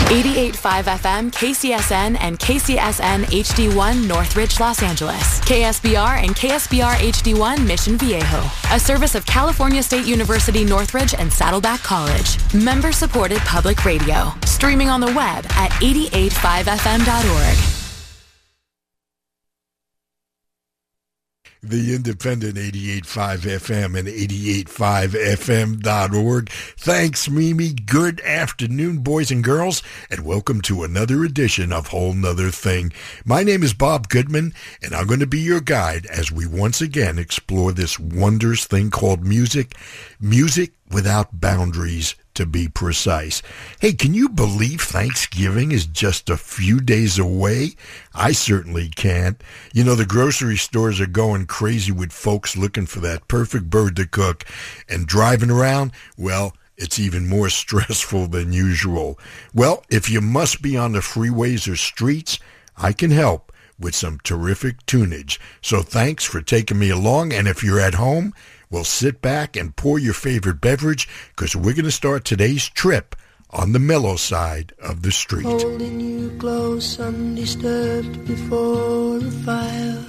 88.5 FM, KCSN, and KCSN HD1 Northridge, Los Angeles. KSBR and KSBR HD1 Mission Viejo. A service of California State University Northridge and Saddleback College. Member-supported public radio. Streaming on the web at 885fm.org. The independent 88.5 FM and 88.5fm.org. Thanks, Mimi. Good afternoon, boys and girls, and welcome to another edition of Whole 'Nother Thing. My name is Bob Goodman, and I'm going to be your guide as we once again explore this wondrous thing called music. Music without boundaries, to be precise. Hey, can you believe Thanksgiving is just a few days away? I certainly can't. You know, the grocery stores are going crazy with folks looking for that perfect bird to cook, and driving around, well, it's even more stressful than usual. Well, if you must be on the freeways or streets, I can help with some terrific tunage. So thanks for taking me along, and if you're at home, well, sit back and pour your favorite beverage, because we're going to start today's trip on the mellow side of the street. Holding you close, undisturbed before the fire.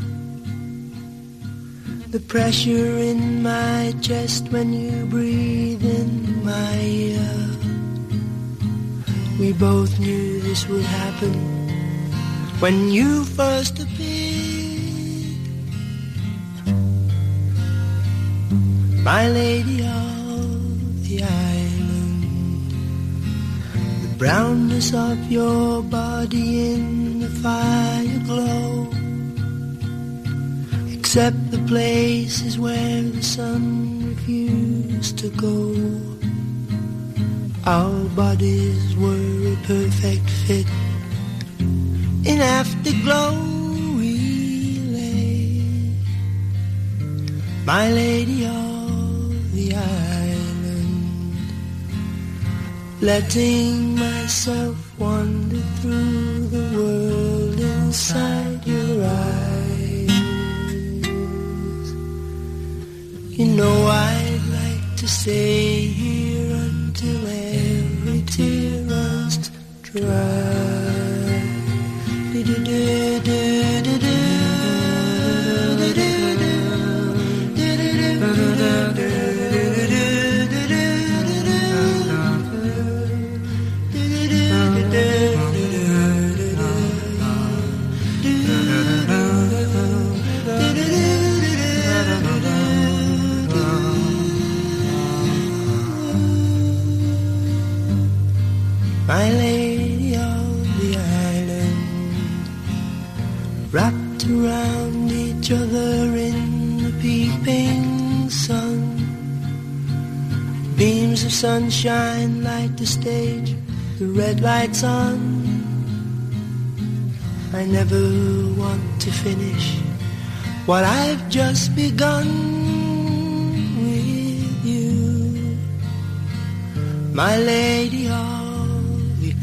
The pressure in my chest when you breathe in my ear. We both knew this would happen when you first appeared. My lady of the island, the brownness of your body in the fire glow, except the places where the sun refused to go. Our bodies were a perfect fit. In afterglow we lay, my lady of the island, letting myself wander through the world inside your eyes. You know I'd like to stay here until every tear runs dry. My lady of the island, wrapped around each other in the peeping sun. Beams of sunshine light the stage, the red lights on. I never want to finish what I've just begun with you, my lady of the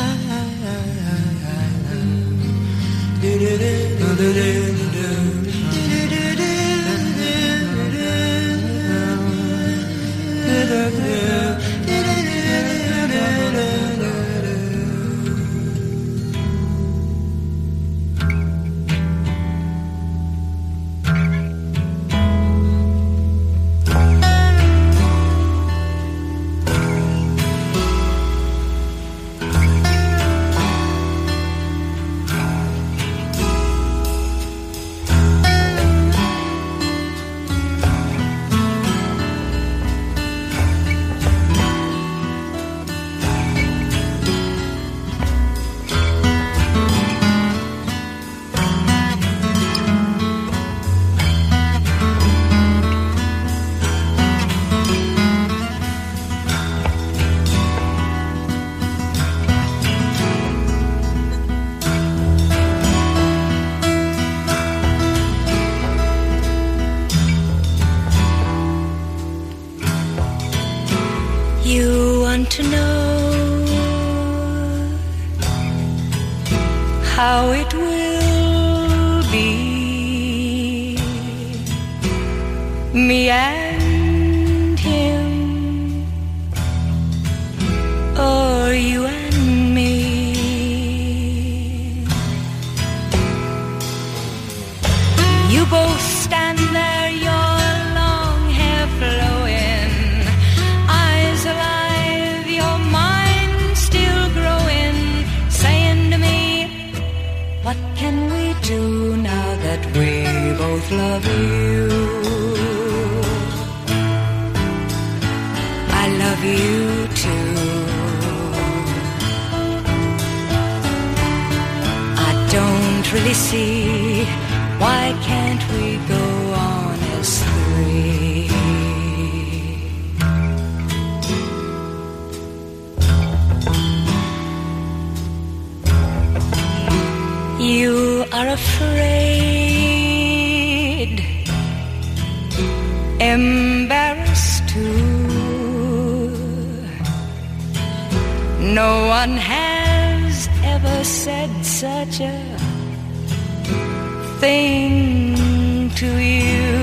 To know how it will be, me and him, or you and me. love you. I love you too. I don't really see why can't we go on as three. You are afraid, embarrassed too. No one has ever said such a thing to you.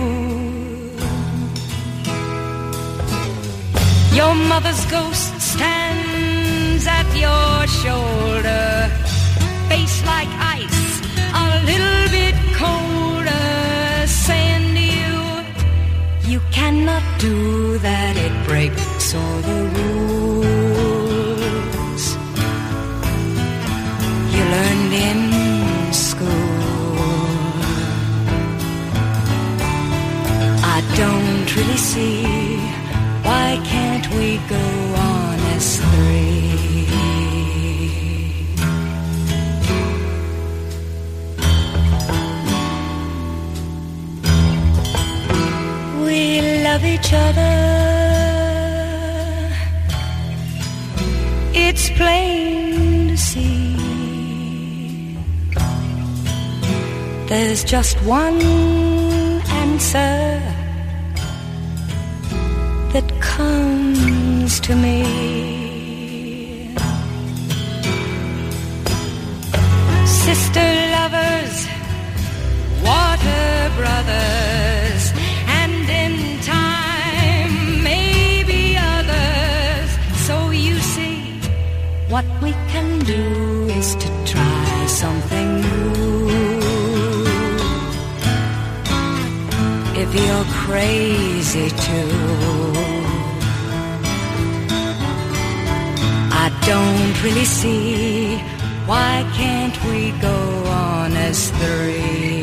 Your mother's ghost stands at your shoulder, face like ice, a little bit colder, saying to you, you cannot do that, it breaks all the rules you learned in school. I don't really see why can't we go on as three. We love each other, it's plain to see. There's just one answer that comes to me. Sister lovers, water brothers, and in time maybe others. So you see, what we can do is to try something new. If you're crazy too, I don't really see why can't we go on as three.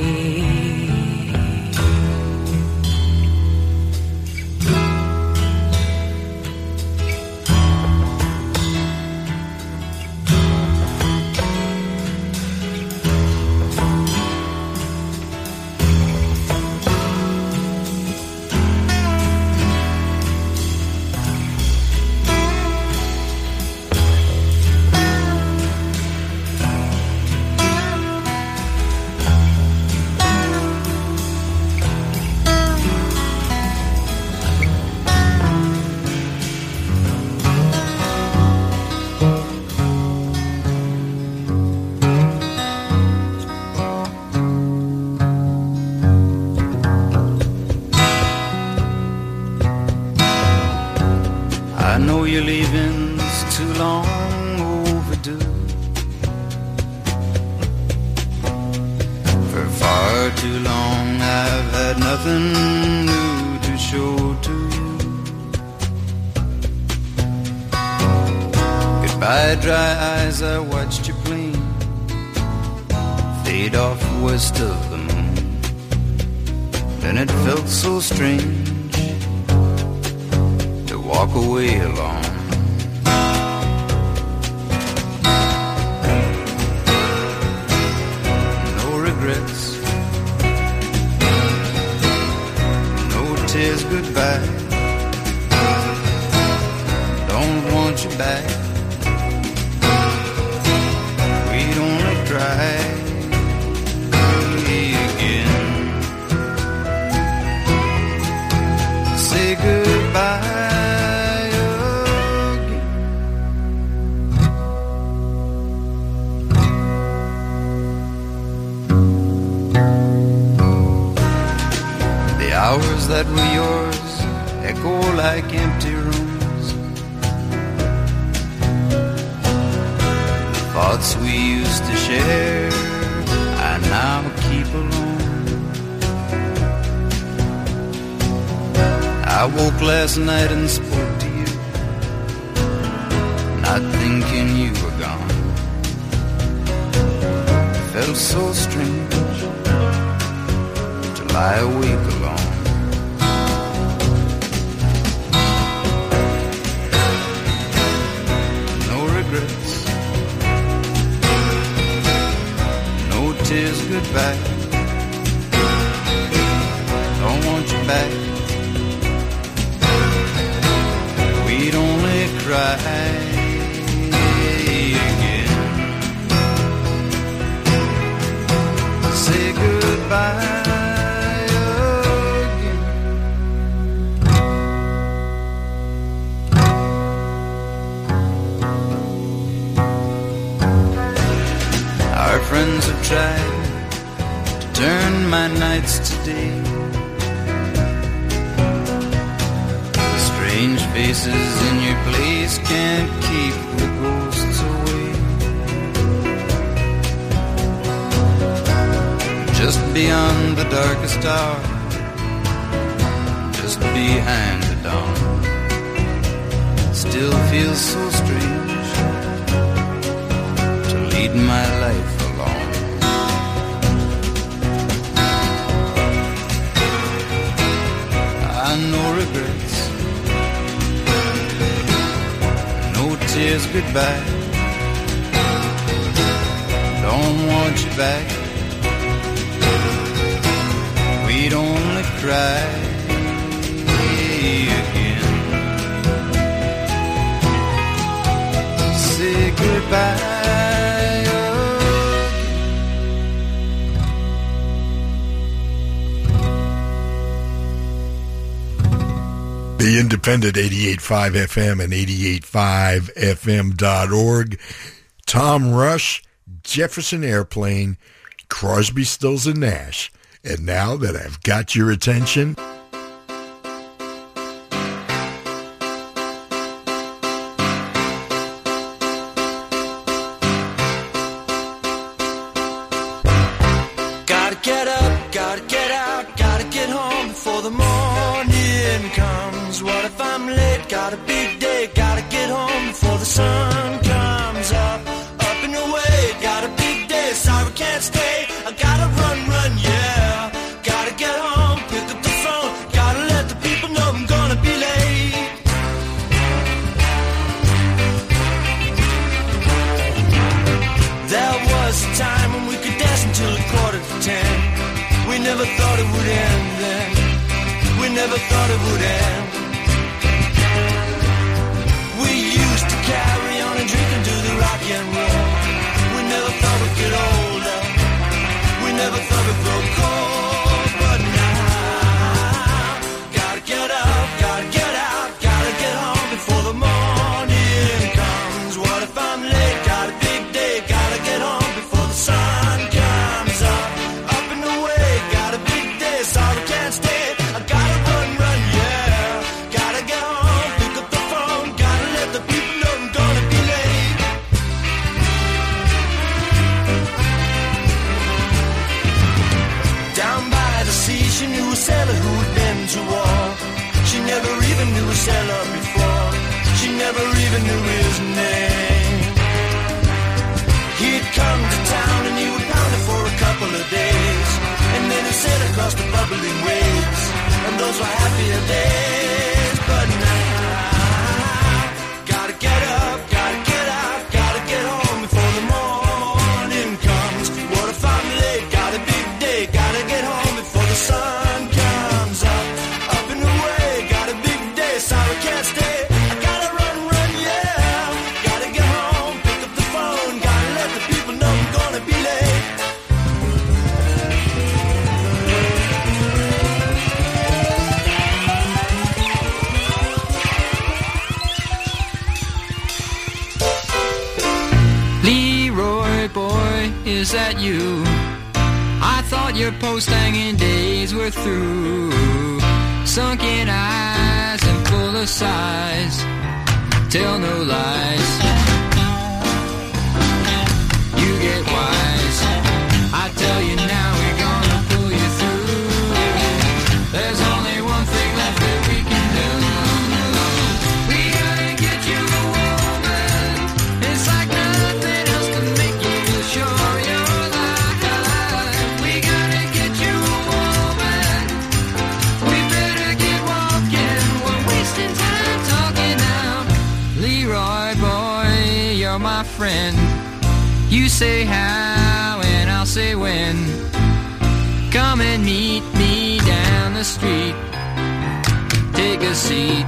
Your leaving's too long overdue. For far too long I've had nothing new to show to you. Goodbye dry eyes, I watched you blink, fade off west of the moon. Then it felt so strange to walk away alone. No regrets, no tears goodbye. Don't want you back, we'd only try again. Say goodbye. Hours that were yours echo like empty rooms. The thoughts we used to share I now keep alone. I woke last night and spoke to you, not thinking you were gone. Felt so strange to lie awake alone. No regrets, no tears goodbye. Don't want you back. We'd only cry again. Say goodbye. Our friends have tried to turn my nights to day. Strange faces in your place can't keep the ghosts away. Just beyond the darkest hour, just behind the dawn, still feels so strange to lead my life alone. I know regrets, no tears goodbye. Don't want you back. We'd only cry again. Say goodbye. The Independent 88.5 FM and 88.5fm.org. Tom Rush, Jefferson Airplane, Crosby, Stills and Nash. And now that I've got your attention, gotta get up, gotta get out, gotta get home before the morning comes. What if I'm late? Got a big day, gotta get home before the sun comes up. Up and away, got a big day, sorry can't stay, I gotta run, yeah. Gotta get home, pick up the phone, gotta let the people know I'm gonna be late. There was a time when we could dance until 9:45. We never thought it would end then. We never thought it would end. We used to carry on and drink and do the rock and roll. We never thought we'd get older. We never thought we'd grow cold. But now, gotta get up, gotta get out, gotta get home before the morning comes. What if I'm late? Got a big day, gotta get home before the sun comes up. Up and away, got a big day, sorry can't stay, I gotta run, yeah. Gotta get home, pick up the phone, gotta let the people know I'm gonna be late. Down by the sea, she knew a sailor who had been to war. She never even knew a sailor before. She never even knew his name. He'd come to town and he would pound it for a couple of days, and then he'd sail across the bubbling waves, and those were happier days. But now, gotta get up, gotta get out, gotta get home before the morning comes. What if I'm late? Got a big day, gotta get home before the sun comes up. Up and away, got a big day, sorry can't stay, I gotta run, yeah. Gotta get home, pick up the phone, gotta let the people know I'm gonna be late. Leroy boy, is that you? I thought your post-hanging days were through. Sunken eyes and full of sighs, tell no lies. You get wise, I tell you now we're gonna pull you through. There's only one thing left that we can do. We gotta get you a woman. It's like nothing else can make you sure you're alive. We gotta get you a woman. my friend. You say how and I'll say when. Come and meet me down the street. Take a seat.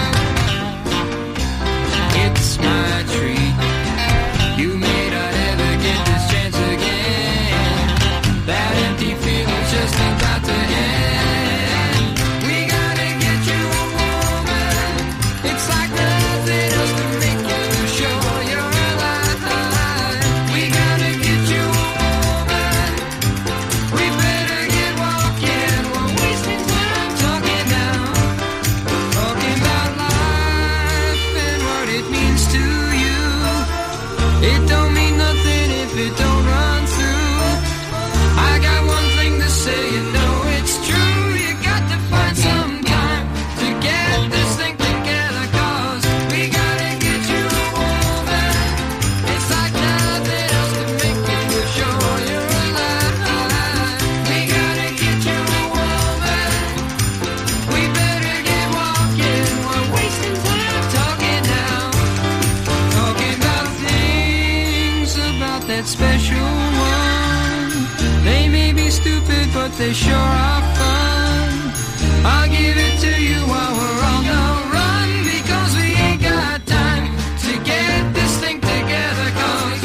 It's my treat. You may not ever get this chance again. That empty feeling's just about to end. We gotta get you a woman. It's like nothing else to make you sure you're alive. We gotta get you a woman. We better get walking. We're wasting time talking now. Talking about life and what it means to you. It don't mean nothing if it don't run through. I got one thing to say, you know it's true. You got to find some time to get this thing together, 'cause we gotta get you a woman. It's like nothing else to make you sure you're alive. We gotta get you a woman. We better get walking. We're wasting time talking now. Talking about things about that special one. They may be stupid, but they sure are fun. I'll give it to you while we're on the run, because we ain't got time to get this thing together, 'cause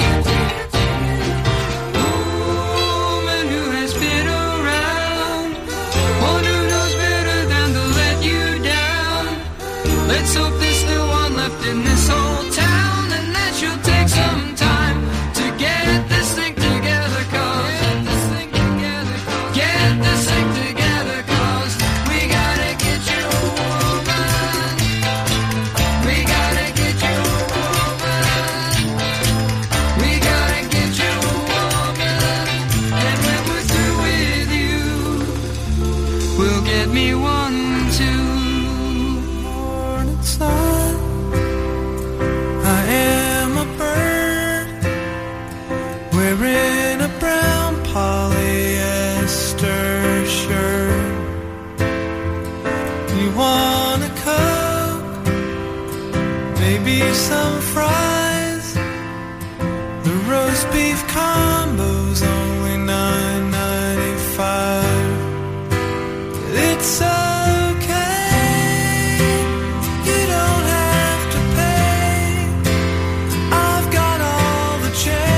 woman who has been around, one who knows better than to let you down. Let's hope there's still one left in this whole town, and that she'll take some time to get this thing together, 'cause get this thing together, 'cause we gotta get you a woman. We gotta get you a woman. We gotta get you a woman. And when we're through with you, we'll get me one too. Morning sun, I am a bird wearing a brown polyester shirt. You want a Coke, maybe some fries. The roast beef combo's only $9.95. It's okay, you don't have to pay. I've got all the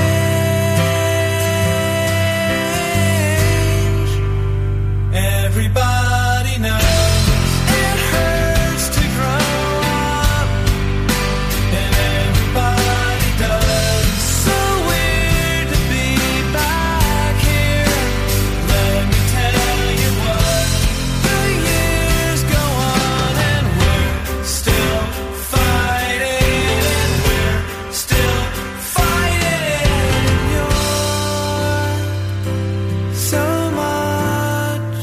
change. Everybody knows it hurts to grow up, and everybody does. So weird to be back here. Let me tell you what, the years go on and we're still fighting, and we're still fighting. You're so much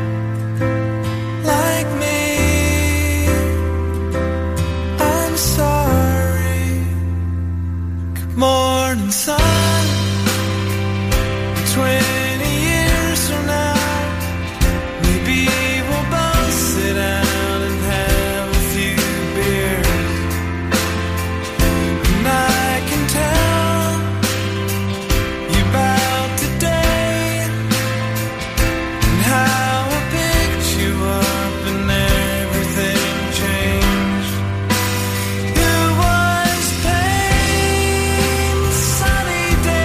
like me. I'm sorry. Good morning, sun. 20 years from now, maybe we'll both sit down and have a few beers. And I can tell you about today and how I picked you up and everything changed. It was pain, sunny day.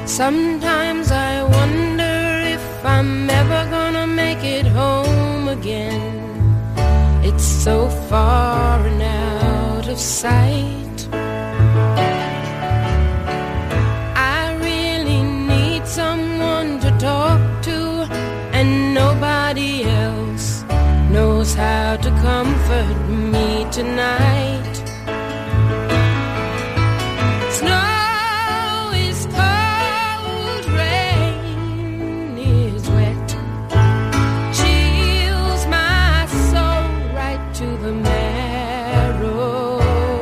Sometimes I wonder if I'm ever gonna make it home again. It's so far and out of sight. I really need someone to talk to, and nobody else knows how to comfort me tonight. Snow is cold, rain is wet, chills my soul right to the marrow.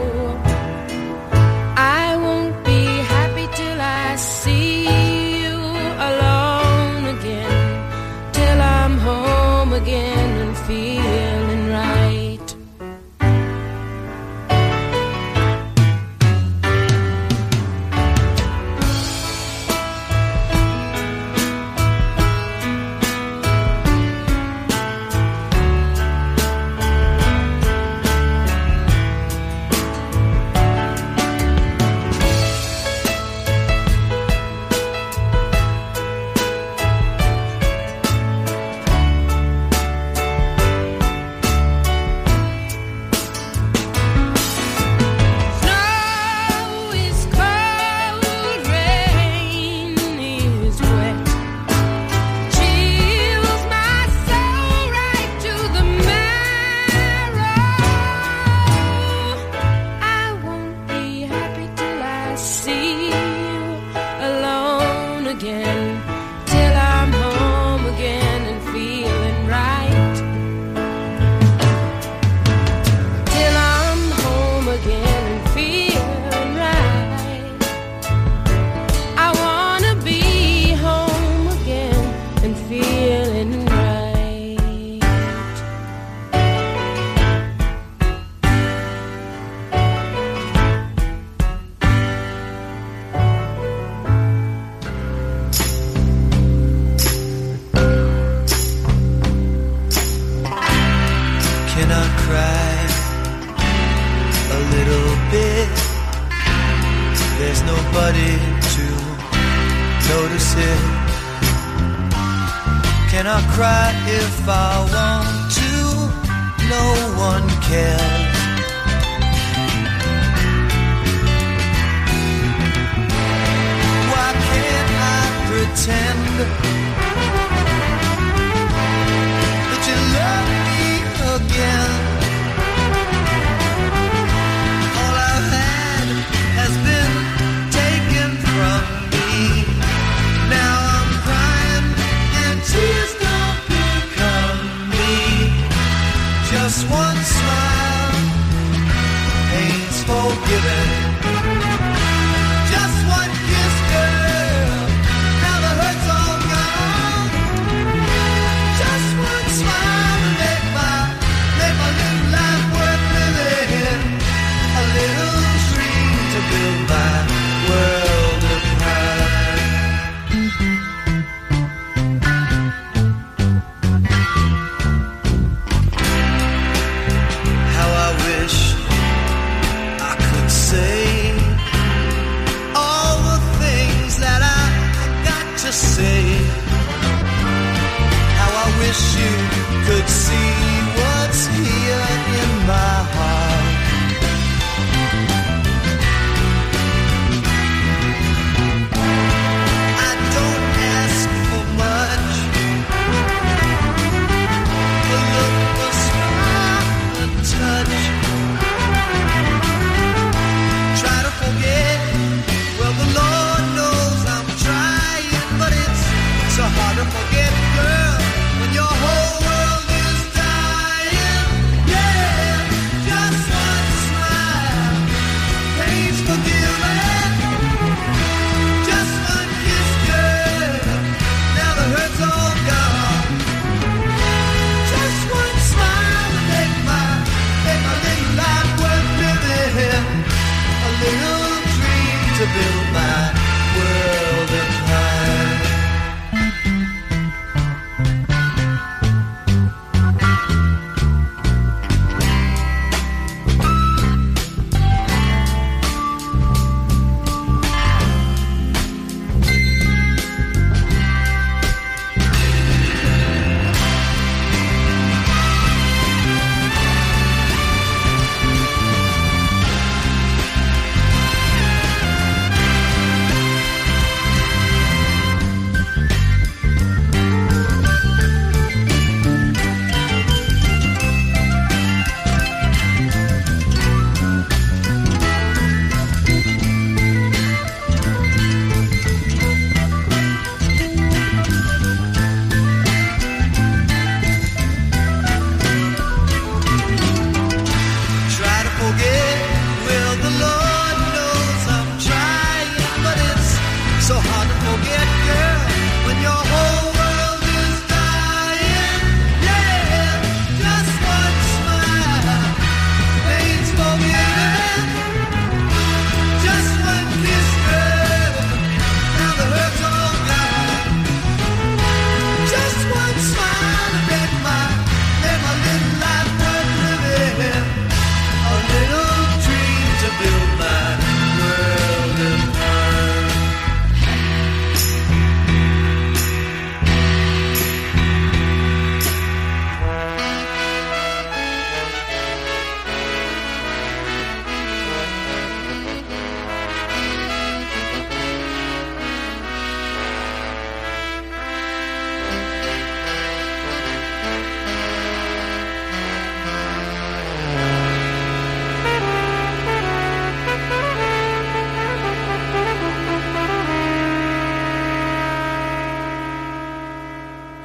I won't be happy till I see you alone again, till I'm home again and feeling right.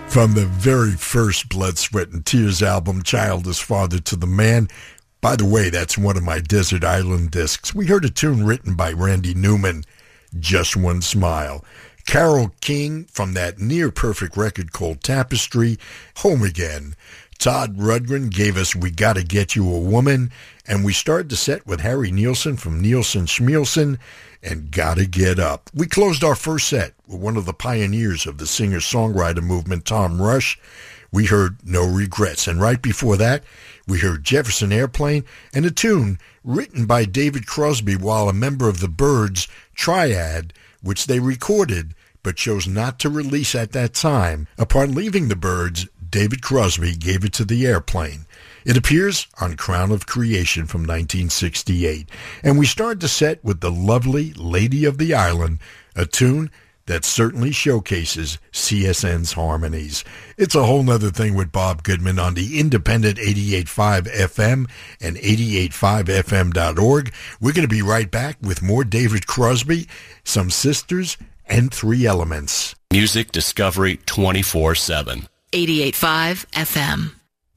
From the very first Blood, Sweat, and Tears album, Child is Father to the Man. By the way, that's one of my Desert Island discs. We heard a tune written by Randy Newman, Just One Smile. Carole King from that near-perfect record called Tapestry, Home Again. Todd Rundgren gave us We Gotta Get You a Woman, and we started the set with Harry Nilsson from Nilsson Schmielsen and Gotta Get Up. We closed our first set with one of the pioneers of the singer-songwriter movement, Tom Rush. We heard No Regrets, and right before that, we heard Jefferson Airplane and a tune written by David Crosby while a member of the Byrds Triad, which they recorded but chose not to release at that time. Upon leaving the Byrds, David Crosby gave it to the Airplane. It appears on Crown of Creation from 1968. And we start the set with the lovely Lady of the Island, a tune that certainly showcases CSN's harmonies. It's a whole nother thing with Bob Goodman on the independent 88.5 FM and 88.5fm.org. We're going to be right back with more David Crosby, some sisters, and 3 Elements. Music Discovery 24/7. 88.5 FM.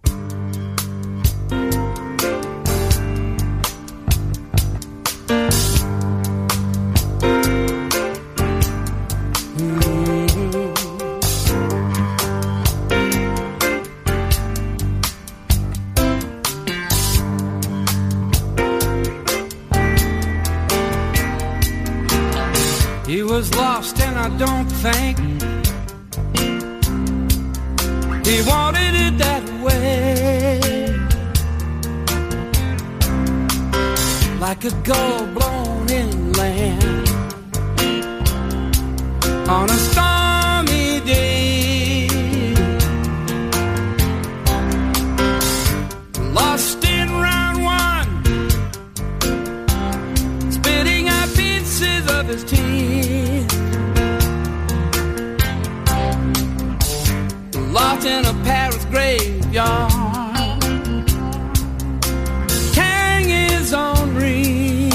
He was lost and I don't think he wanted it that way. Like a gull blown inland on a stormy day. Lost in round one, spitting out pieces of his teeth. Lost in a Paris graveyard, carrying his own wreath.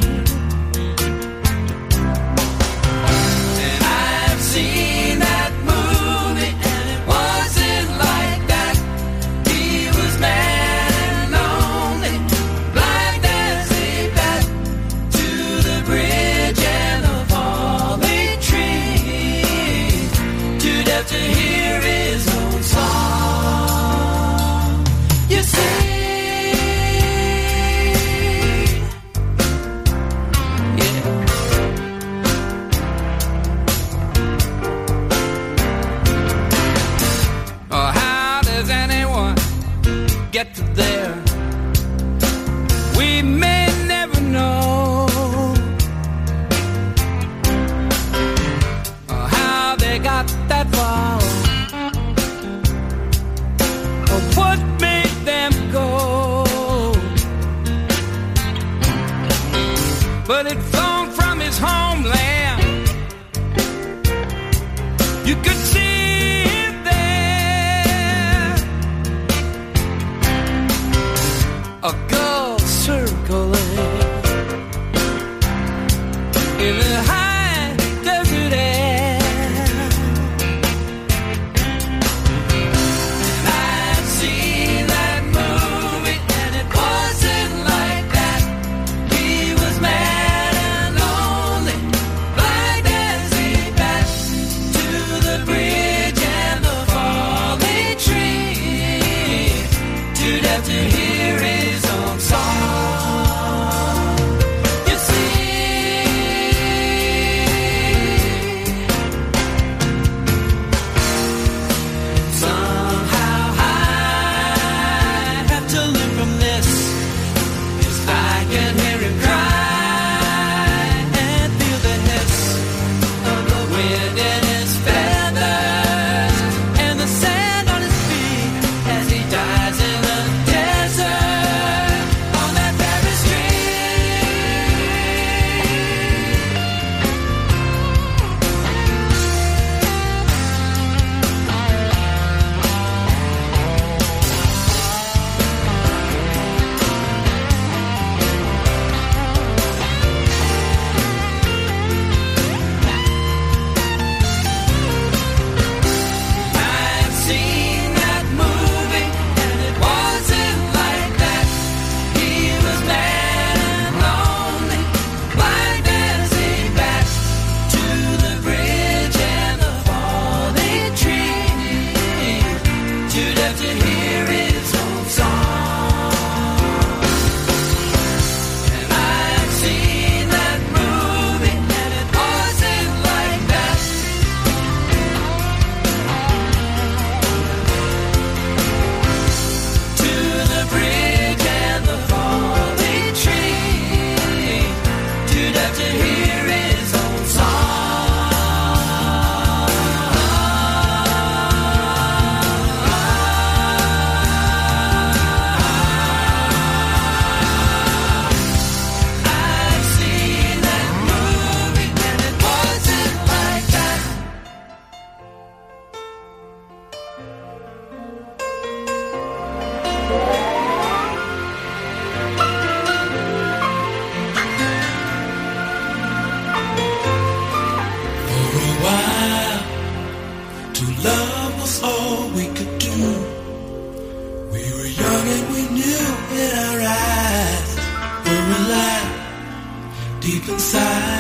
And I've seen that movie, and it wasn't like that. He was mad and lonely, blind as a bat, to the bridge and the falling tree, too deaf to hear his own song. You see, yeah. Oh, how does anyone get to there? We may never know. Oh, how they got that far, or what made them go. But it flown from his homeland. You could see it there, a gull circling in the high desert air. I've seen that movie, and it wasn't like that. He was mad and lonely, blind as a bat, to the bridge and the falling tree, too deaf to hear his own song. You see,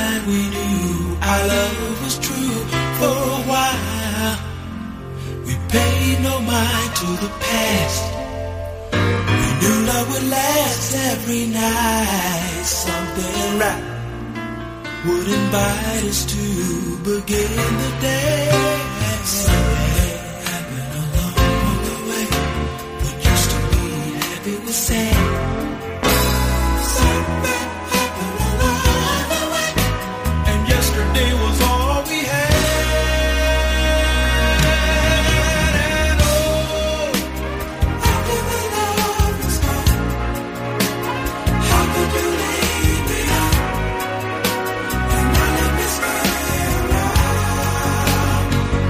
night we knew our love was true. For a while we paid no mind to the past. We knew love would last every night. Something right would invite us to begin the day. Something happened along the way. What used to be happy was sad. Something happened along the way, and yesterday was all we had. And oh, after the love was gone, how could you leave me on? And now let me stay around.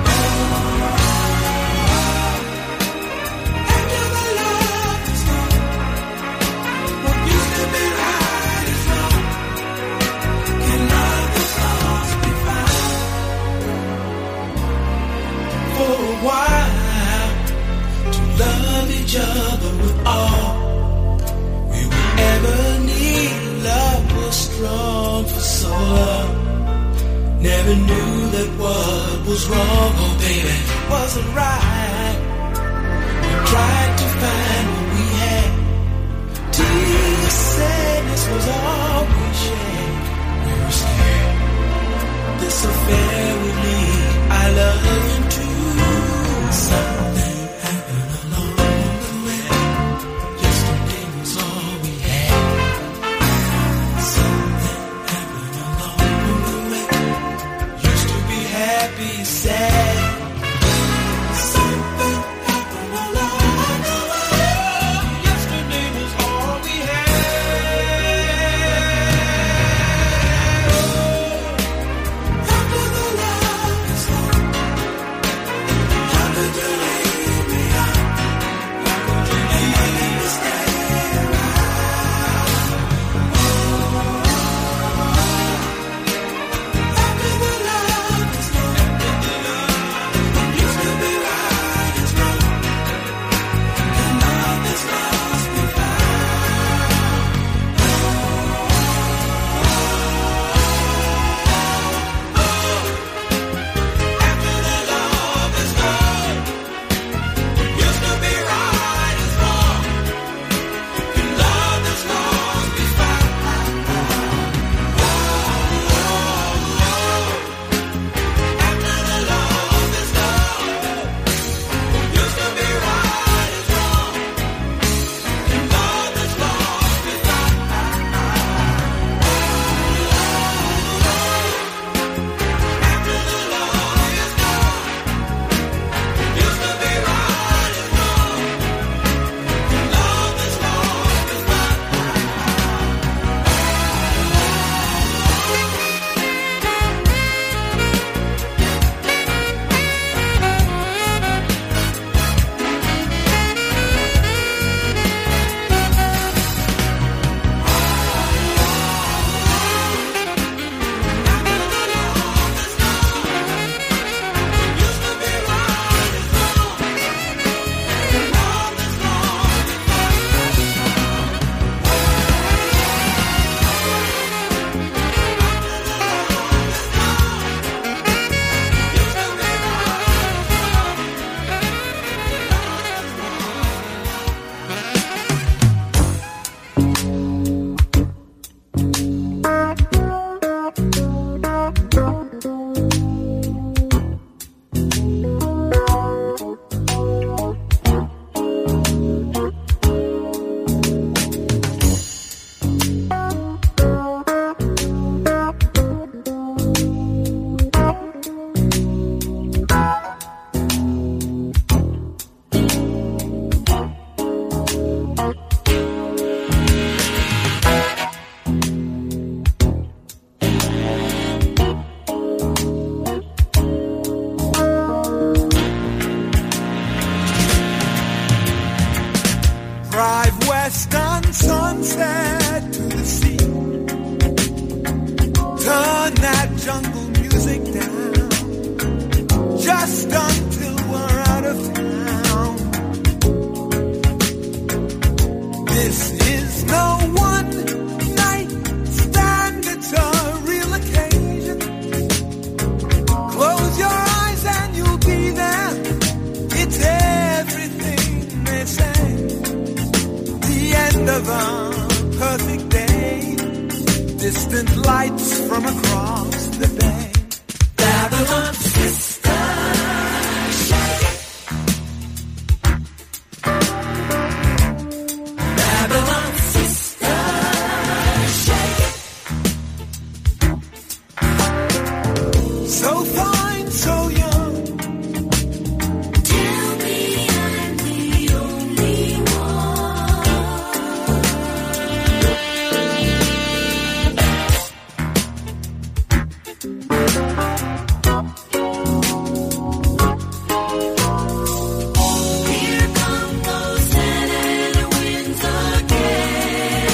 After the love was gone, what used to be right is wrong. Can love that's lost be found? For a while, to love each other with all we would ever need. Love was strong for so long. Never knew that what was wrong, oh baby, wasn't right. We tried to find what we had. Tears, sadness was all we shared. We were scared this affair would lead our love into something happened along the way. Yesterday was all we had. Something happened along the way. Used to be happy, sad. Something happened along the way. Yesterday was all we had. After the love is gone, how could you leave me on? And let me stay around. After the love is gone, what used to be right is wrong. And love that's lost we After the love is gone, what used to be right is wrong. And love that's lost we found. After the love is gone, what used to be right is wrong. And love that's lost we found. After the love is gone, what used to be right is wrong. And love that's lost we found. Drive west on Sunset to the sea. Turn that jungle music down, just until we're out of town. This is no one night stand, it's a real occasion. So fine, so young. Tell me I'm the only Here come those Santa winds again.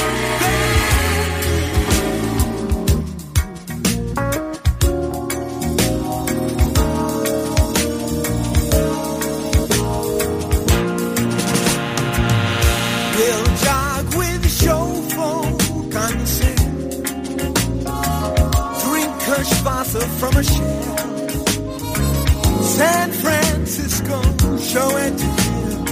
We'll jog with the show folk on the sand. Drink Kirschwasser from a shell. San Francisco, show and tell.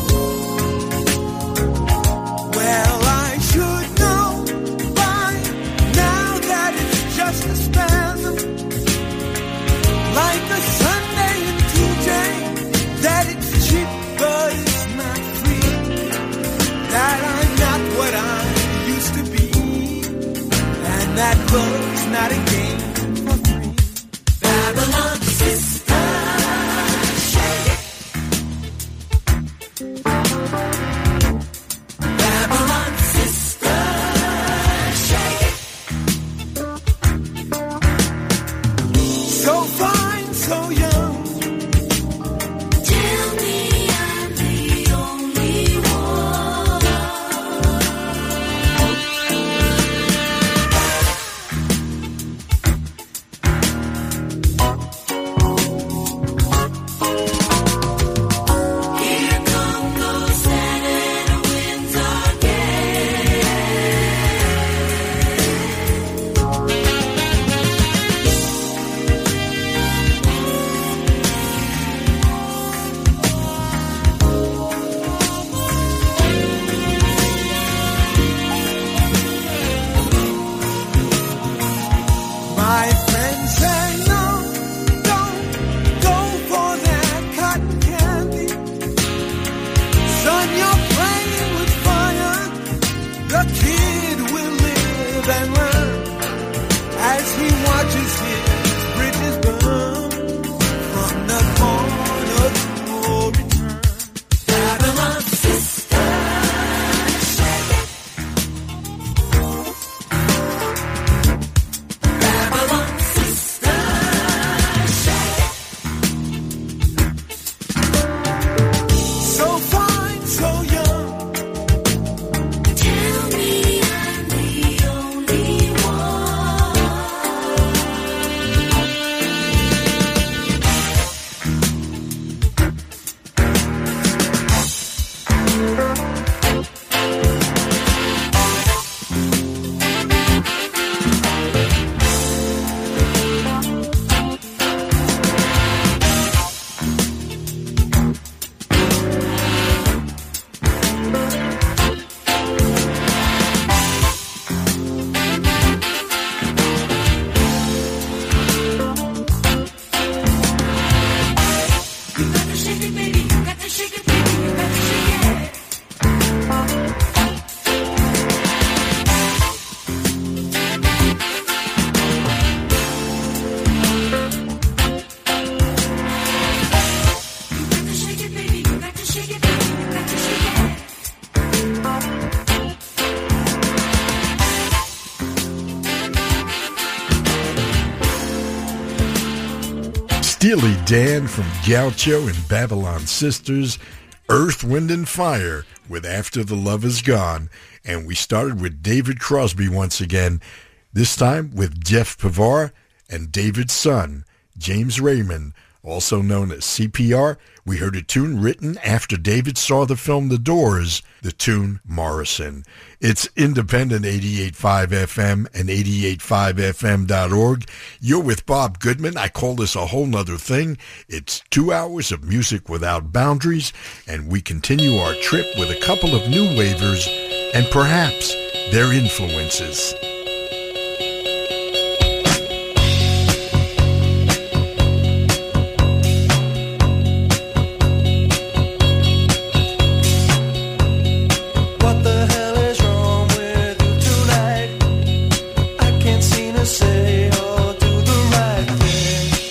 Well, I should know by now that it's just a spasm. Like a Sunday in TJ, that it's cheap but it's not free. That I'm not what I used to be, and that love's not a game for free. Babylon sister, shake it. Babylon sister, shake it. So fine, so young. Tell me I'm the only one. Here come those Santa winds again. My friends say no, don't go for that cotton candy. Son, you're playing with fire. The kid will live and learn as he watches his bridges burn from the corner to return. Babylon sister, shake it. Babylon sister, shake it. So fine, so young. Tell me I'm the only one. You got to shake it, baby. You got to shake it, baby. You got to shake it. You got to shake it, baby. You got to shake it, baby. You got to shake it. Steely Dan from Gaucho and Babylon Sisters, Earth, Wind, and Fire with After the Love Is Gone. And we started with David Crosby once again, this time with Jeff Pavar and David's son, James Raymond, also known as CPR. We heard a tune written after David saw the film The Doors, the tune Morrison. It's independent 88.5 FM and 88.5fm.org. You're with Bob Goodman. I call this a whole nother thing. It's 2 hours of music without boundaries, and we continue our trip with a couple of new wavers and perhaps their influences. Say or do the right thing.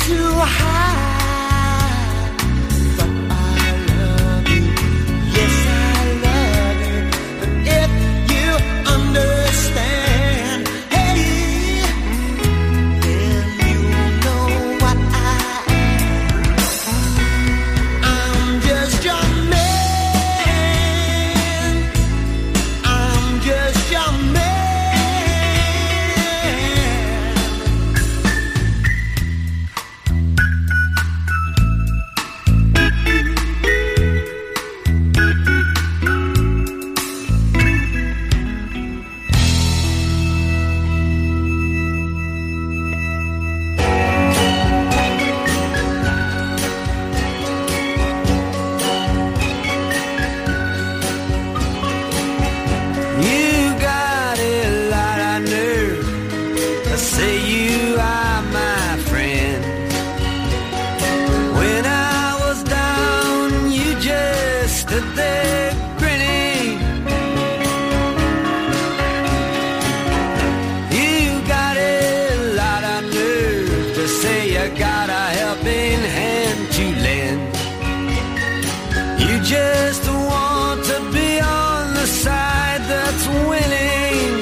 too high, but I love you. Yes, I love you. And if you understand, hey, then you know what I am. I'm just your man. I'm just your man. You got a lot of nerve to say you are my friend. When I was down, you just stood there grinning. You got a lot of nerve to say you got a helping hand to lend. You just want to be on the side that's winning.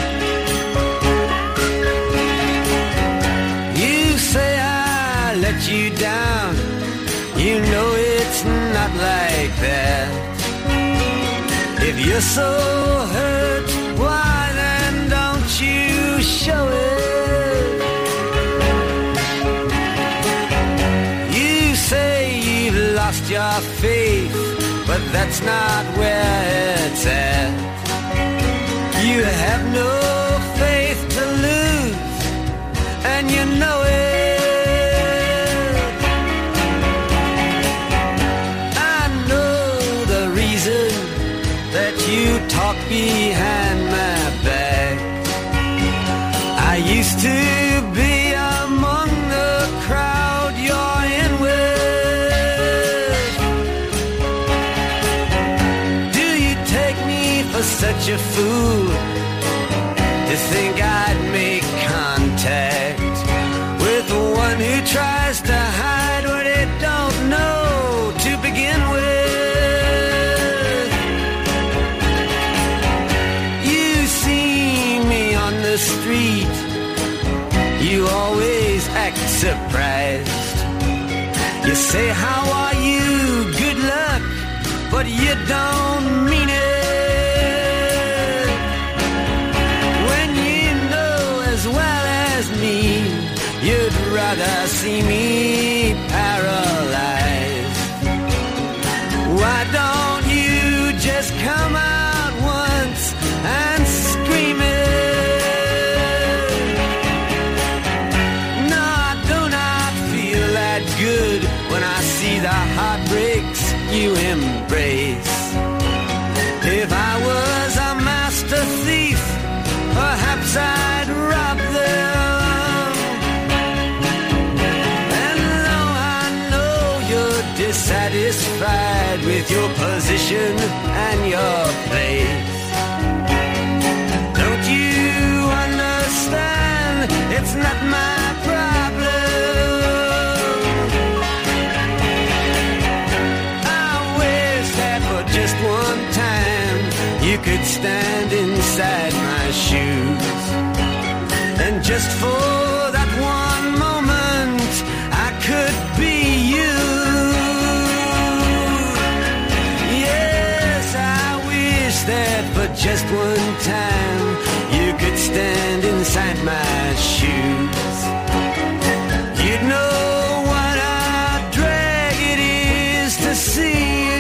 You say I let you down. You know it's not like that. If you're so hurt, why then don't you show it? You say you've lost your faith, but that's not where it's at. You have no faith to lose, and you know it. I know the reason that you talk behind my back. I used to be among the crowd you're in with. Do you take me for such a fool to think I'd make contact with the one who tries to hide what they don't know to begin with? You see me on the street, you always act surprised. You say, how are you? Good luck, but you don't mean it. When you know as well as me, you'd rather see me paralyzed. Why don't you just come out once and scream it? No, I do not feel that good when I see the heartbreaks you embrace. If I was a master thief, perhaps I'd rob them. And though I know you're dissatisfied with your position and your place, don't you understand it's not my problem? I wish that for just one time you could stand inside my shoes, and just for that one moment I could be you. Yes, I wish that for just one time you could stand inside my shoes. You'd know what a drag it is to see you.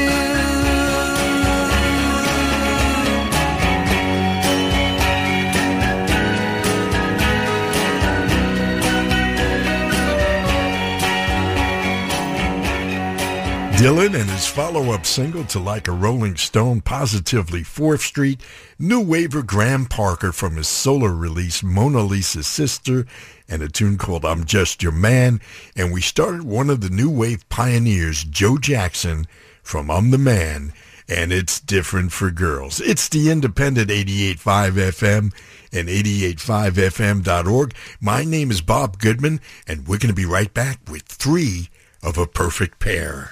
Dylan and his follow-up single to Like a Rolling Stone, Positively 4th Street, new waver Graham Parker from his solo release Mona Lisa's Sister, and a tune called I'm Just Your Man. And we started one of the new wave pioneers, Joe Jackson, from I'm the Man, and it's different for girls. It's the independent 88.5 FM and 88.5fm.org. My name is Bob Goodman, and we're going to be right back with 3 of a Perfect Pair.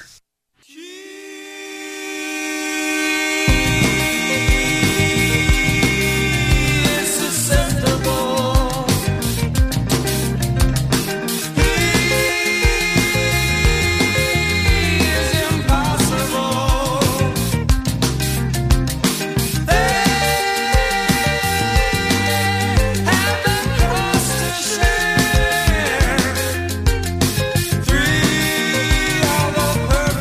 Perfect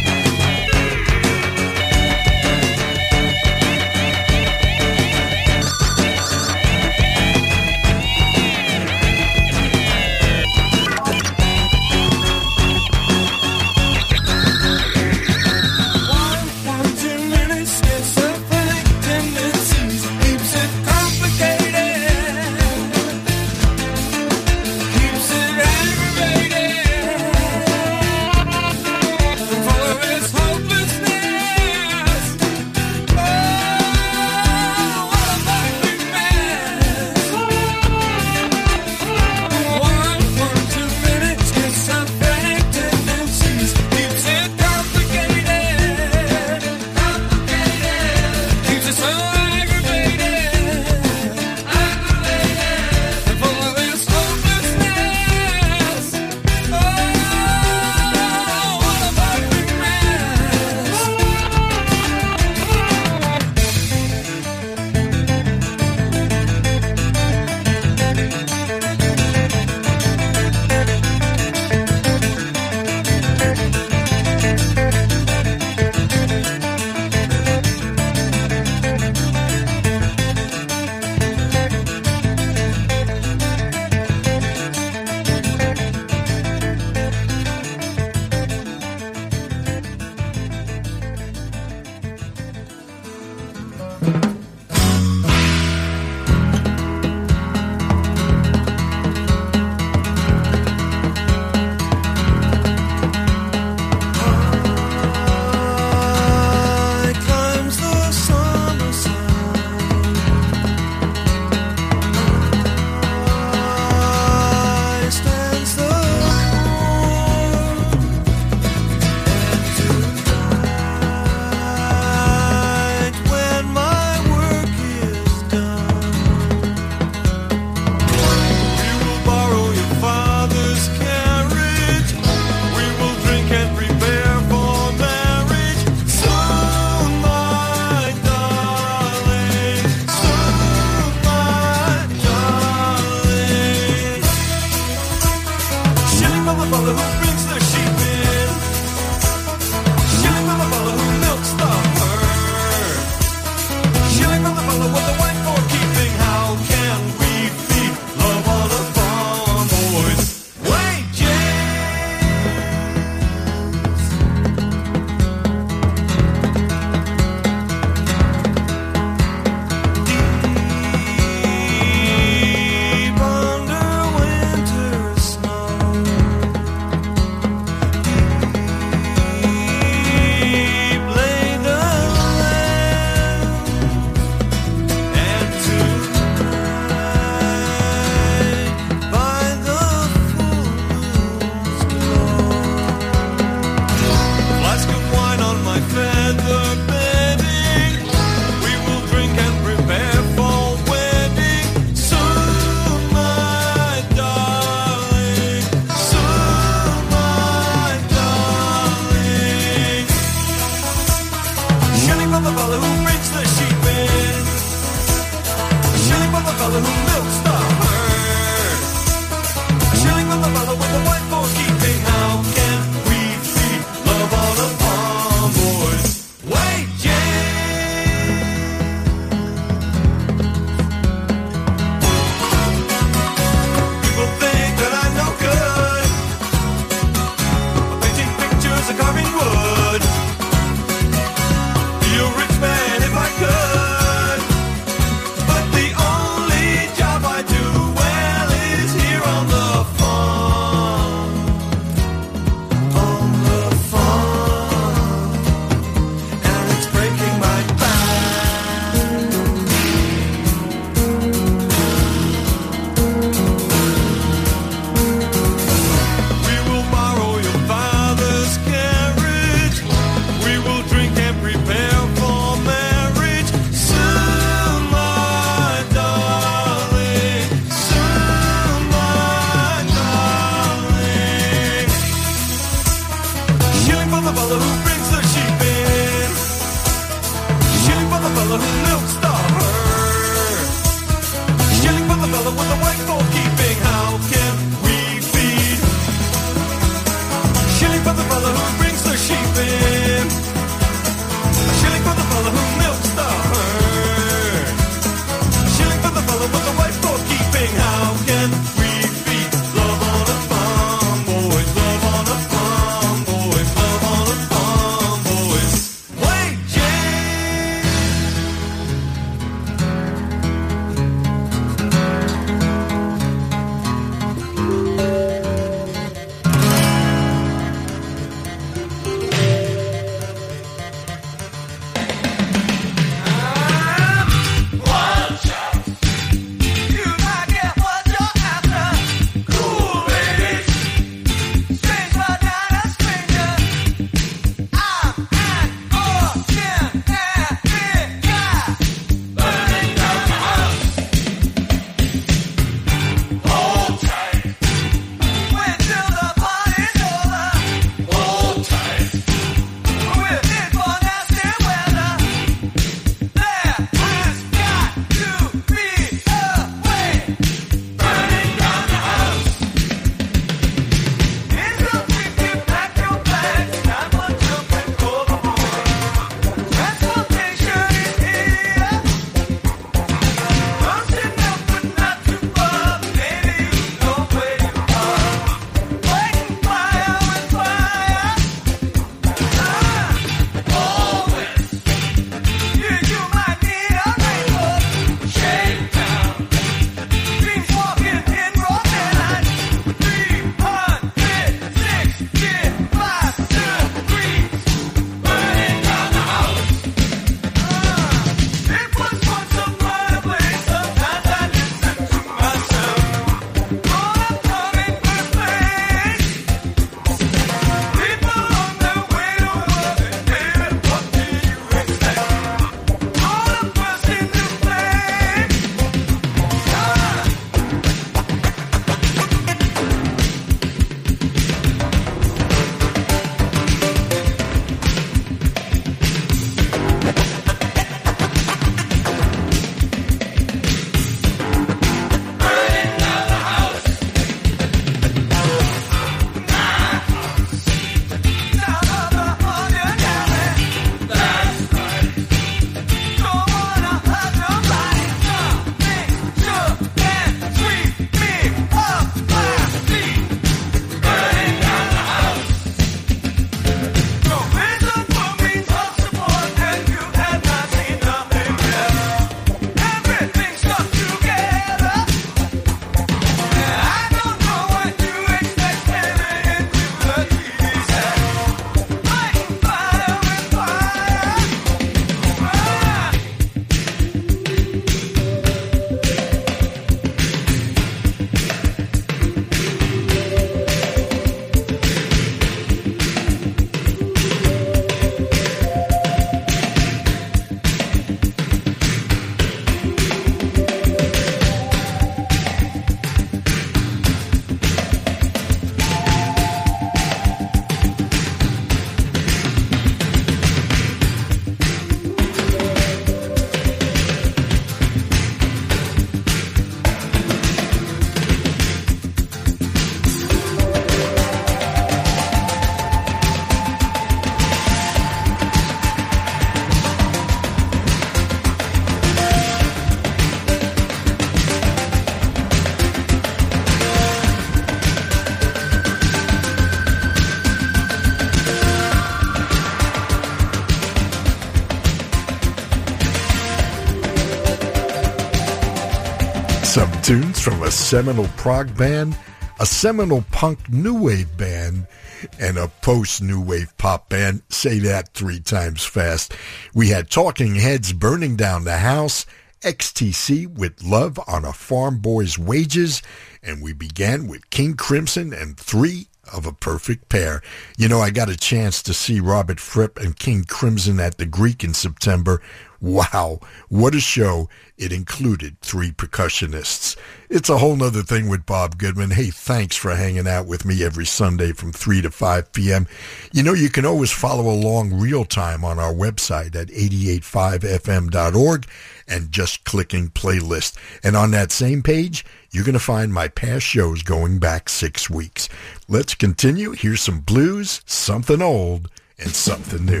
Some tunes from a seminal prog band, a seminal punk new wave band, and a post-new wave pop band. Say that 3 times fast. We had Talking Heads Burning Down the House, XTC with Love on a Farm Boy's Wages, and we began with King Crimson and 3 of a Perfect Pair. You know, I got a chance to see Robert Fripp and King Crimson at the Greek in September. Wow, what a show. It included 3 percussionists. It's a whole nother thing with Bob Goodman. Hey, thanks for hanging out with me every Sunday from 3 to 5 p.m. You know, you can always follow along real time on our website at 885fm.org and just clicking playlist. And on that same page, you're going to find my past shows going back 6 weeks. Let's continue. Here's some blues, something old, and something new.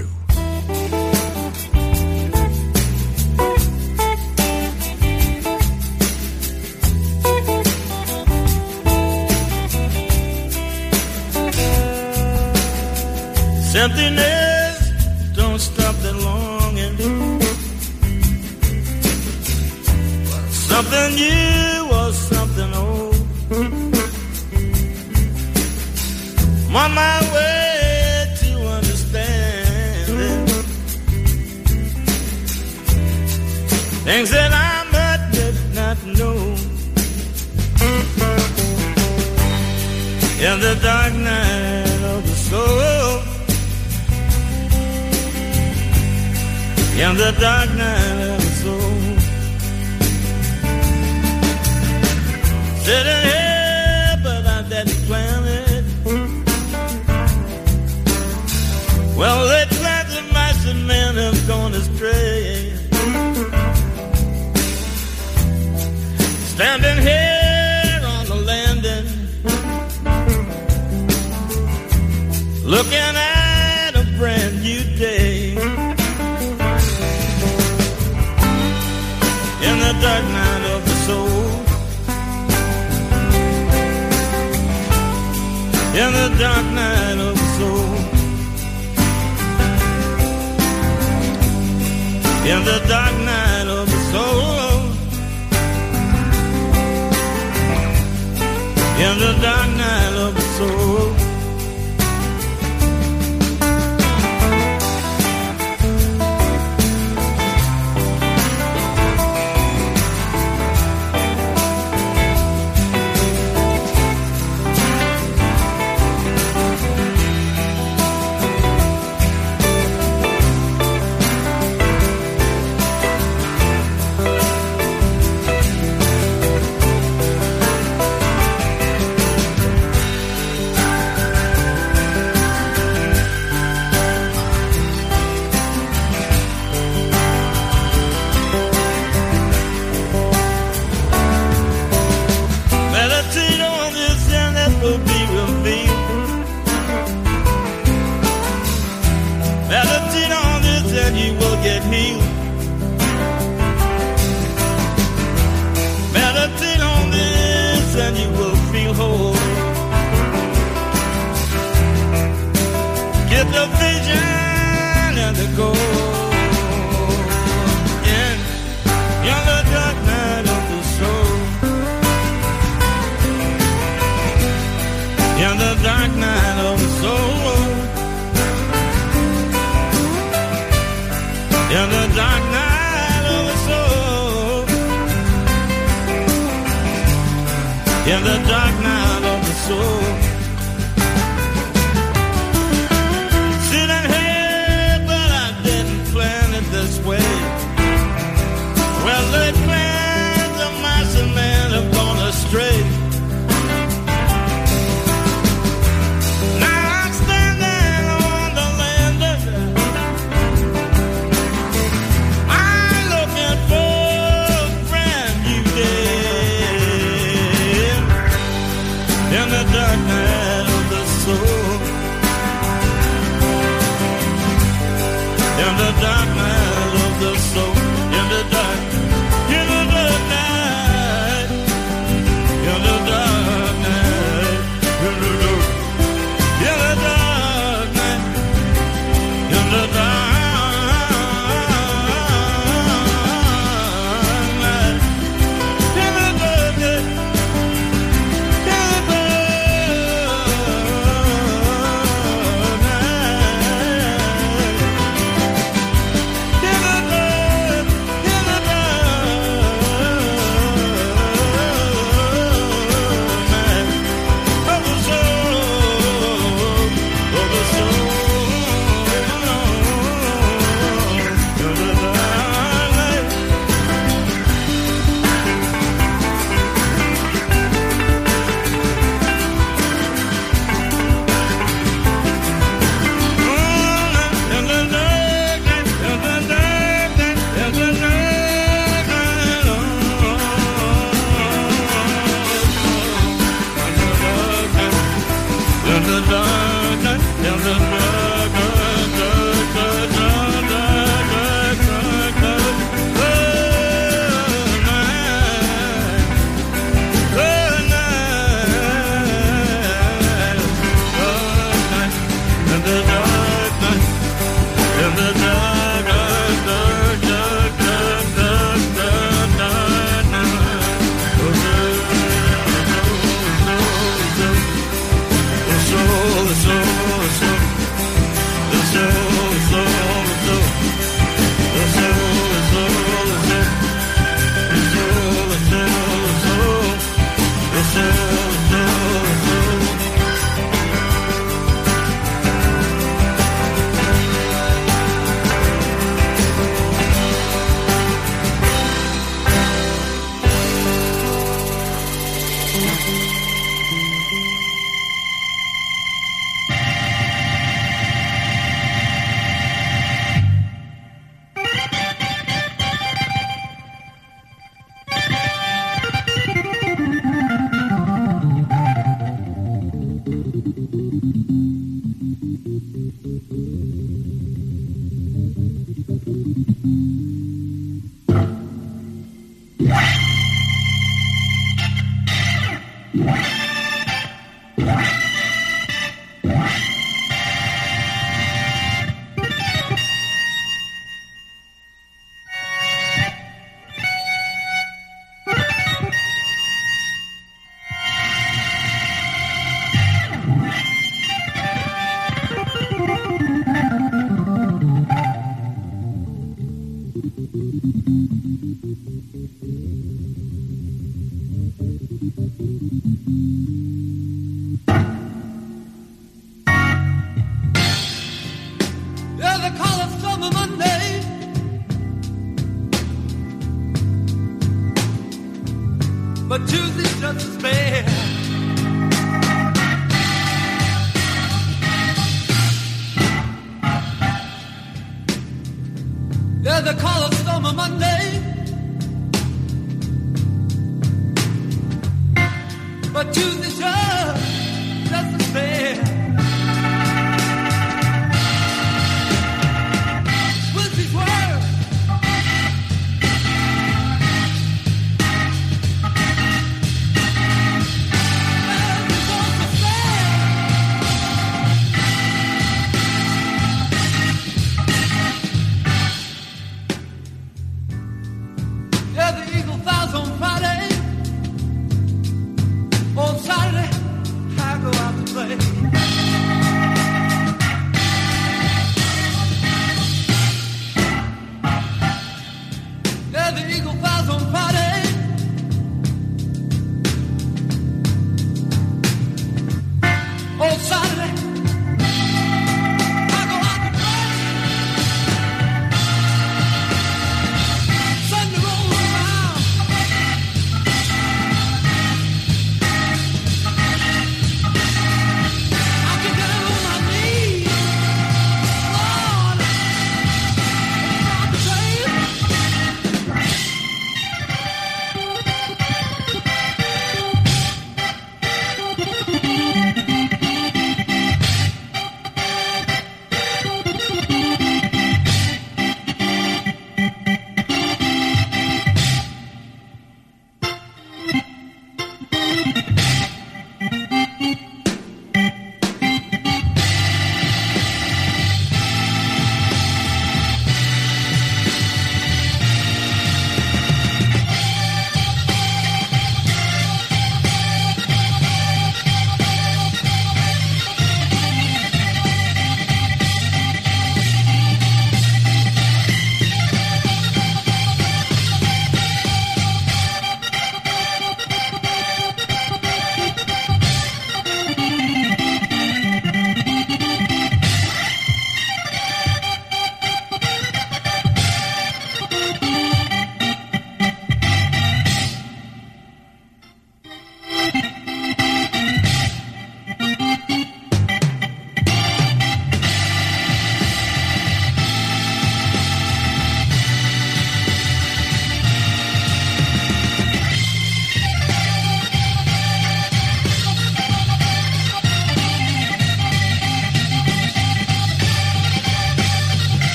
Emptiness don't stop that longing. Something new or something old. I'm on my way to understanding things that I did not know. In the dark night of the soul, in the dark night of the soul, sitting here, but I didn't plan it. Well, they planned the mice and men have gone astray. Standing here on the landing, looking at a brand new day. In the dark night of the soul, in the dark night of the soul, in the dark night of the soul, in the dark night of the soul. Yeah, they call it Summer Monday. But Tuesday's just as bad. Yeah, they call it Summer Monday. But Tuesday's just as bad. Wednesday's worse. Yeah, the eagle flies on Friday. On Saturday,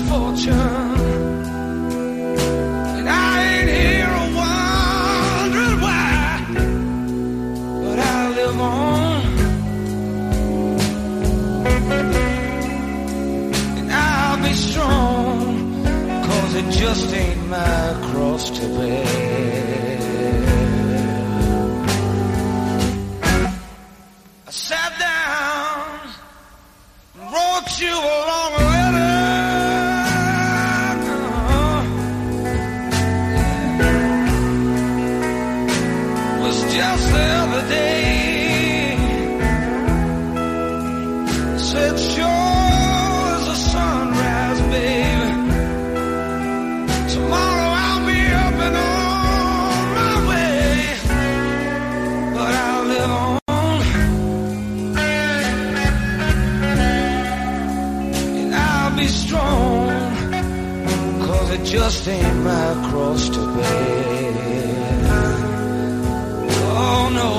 fortune. And I ain't here wondering why, but I live on. And I'll be strong, 'cause it just ain't my cross to bear. I sat down and wrote you a long letter. It was just the other day. Said sure as the sunrise, babe. Tomorrow I'll be up and on my way, but I'll live on. And I'll be strong, 'cause it just ain't my cross to bear. Oh no.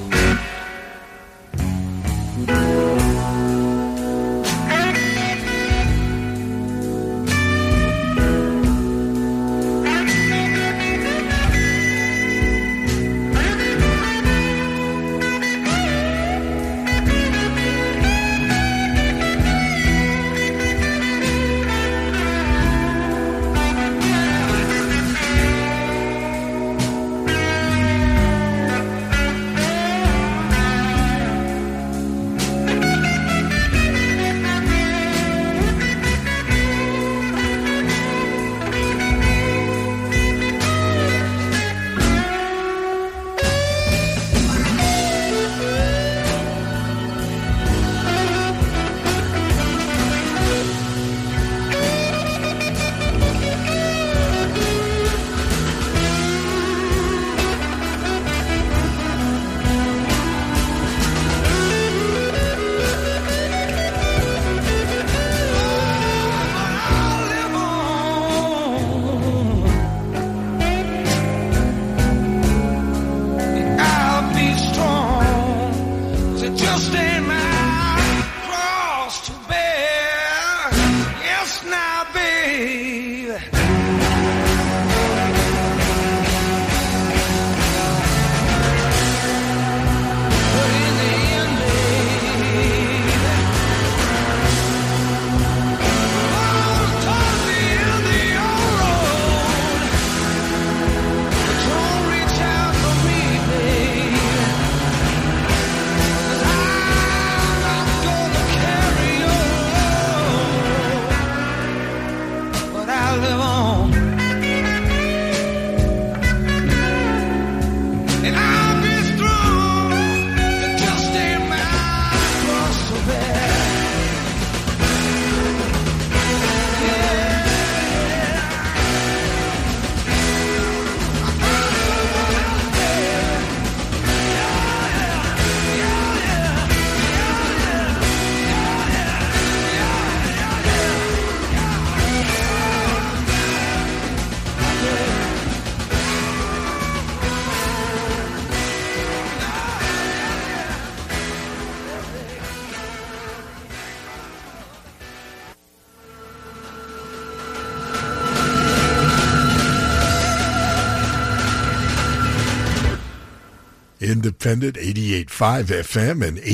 Independent 88.5 FM and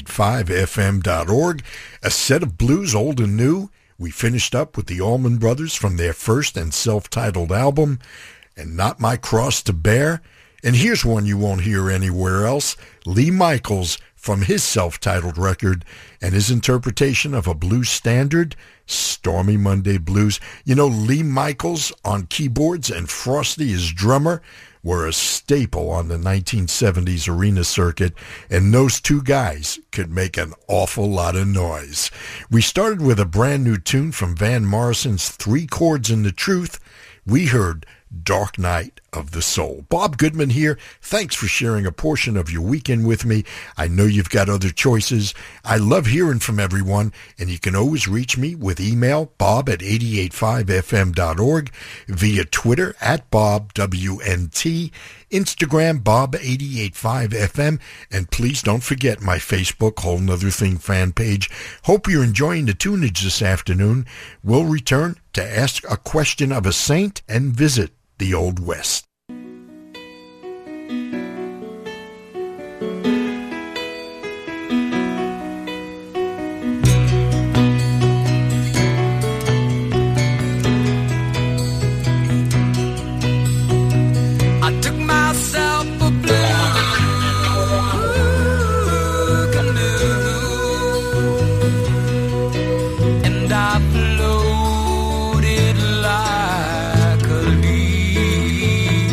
88.5fm.org. A set of blues, old and new. We finished up with the Allman Brothers from their first and self-titled album, And Not My Cross to Bear. And here's one you won't hear anywhere else. Lee Michaels from his self-titled record and his interpretation of a blues standard, Stormy Monday Blues. You know, Lee Michaels on keyboards and Frosty as drummer were a staple on the 1970s arena circuit, and those two guys could make an awful lot of noise. We started with a brand new tune from Van Morrison's Three Chords and the Truth. We heard Dark Night of the Soul. Bob Goodman here. Thanks for sharing a portion of your weekend with me. I know you've got other choices. I love hearing from everyone, and you can always reach me with email, bob@885fm.org, via Twitter @BobWNT, Instagram, Bob885FM, and please don't forget my Facebook Whole 'Nuther Thing fan page. Hope you're enjoying the tunage this afternoon. We'll return to to ask a question of a saint and visit the Old West. I took myself a blue canoe, and I floated like a leaf.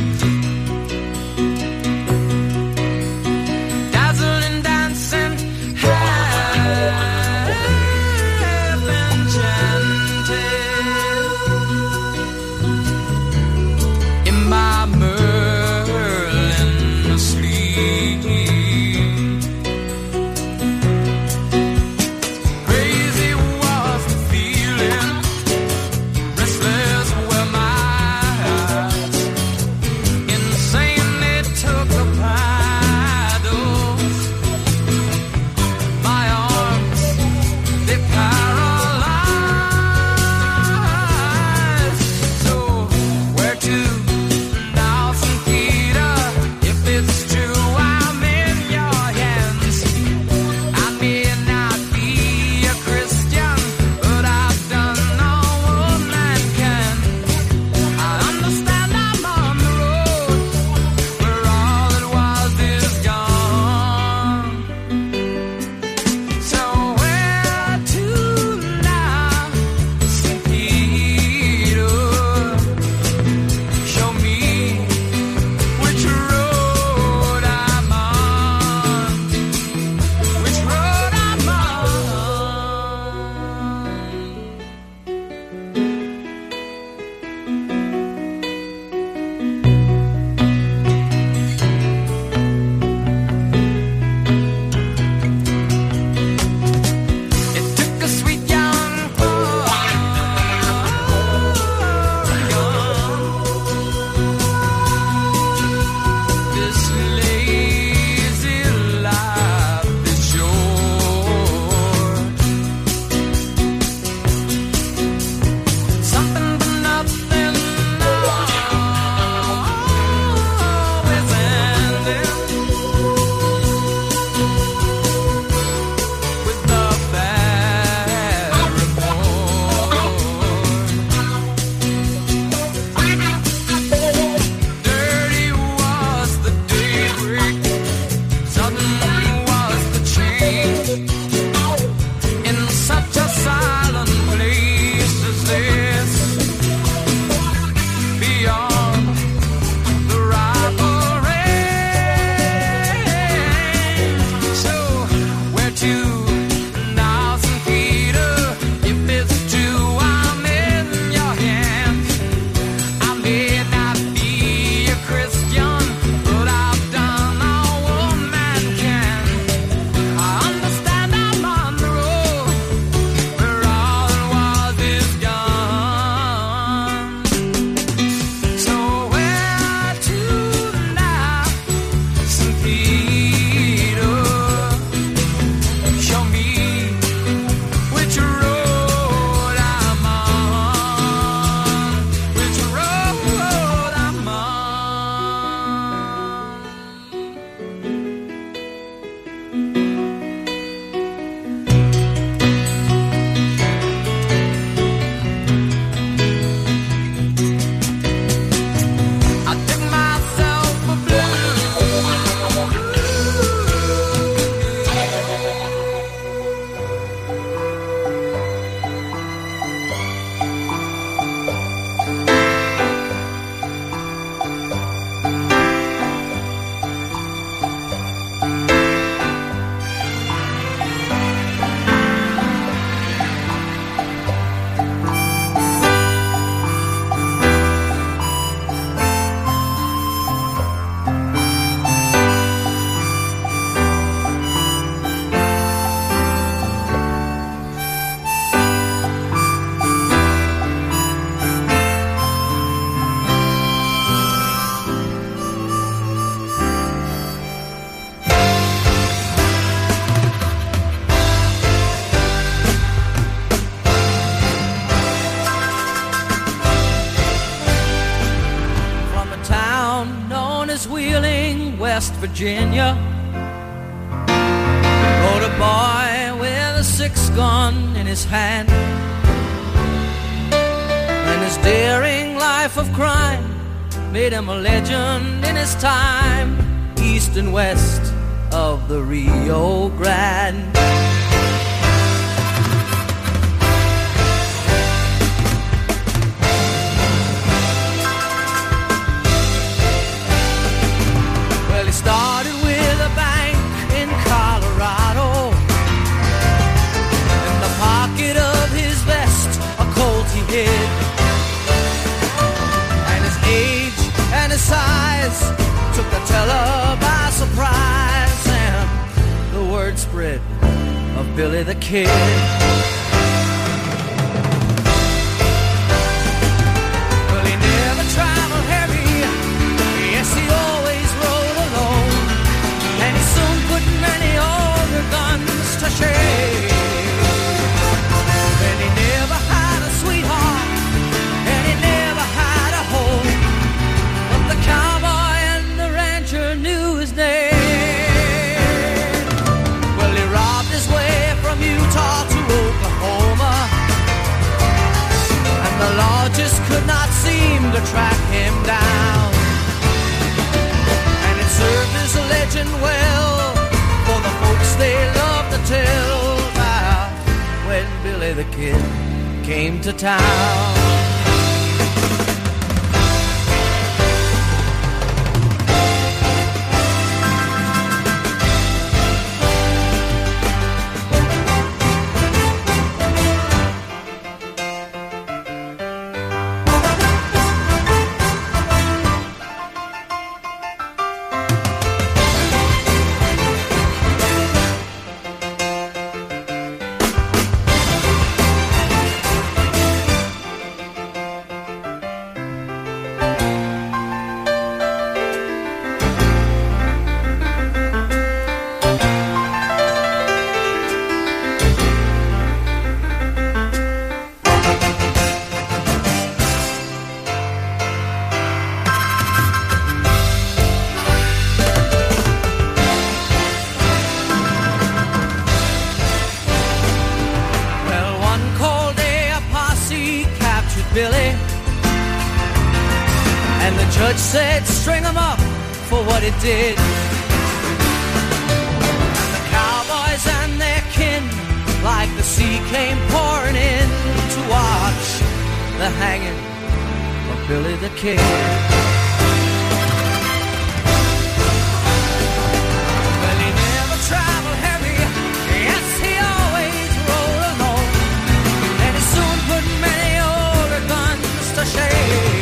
is Wheeling, West Virginia, rode a boy with a 6-gun in his hand. And his daring life of crime made him a legend in his time, east and west of the Rio Grande. Well, he started with a bank in Colorado. In the pocket of his vest, a Colt he hid. And his age and his size took the teller by surprise, and the word spread of Billy the Kid. Well, he never traveled heavy, yes, he always rode alone, and he soon put many older guns to shame. And he never had a sweetheart, and he never had a home, but the cowboy and the rancher knew his name. Well, he robbed his way from Utah to Oklahoma, and the law just could not seem to track him down. And it served as a legend well for the folks they love to tell about when Billy the Kid came to town. Judge said string him up for what he did. And the cowboys and their kin, like the sea, came pouring in to watch the hanging of Billy the Kid. Well, he never traveled heavy, yes, he always rode alone, and he soon put many older guns to shame.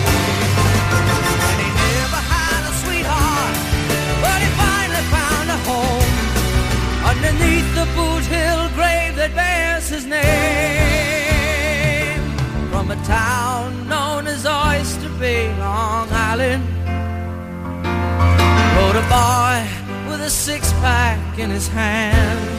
Underneath the Boot Hill grave that bears his name, from a town known as Oyster Bay, Long Island, rode a boy with a 6-pack in his hand.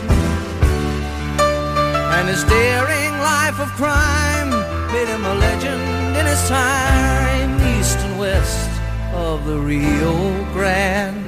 And his daring life of crime made him a legend in his time, east and west of the Rio Grande.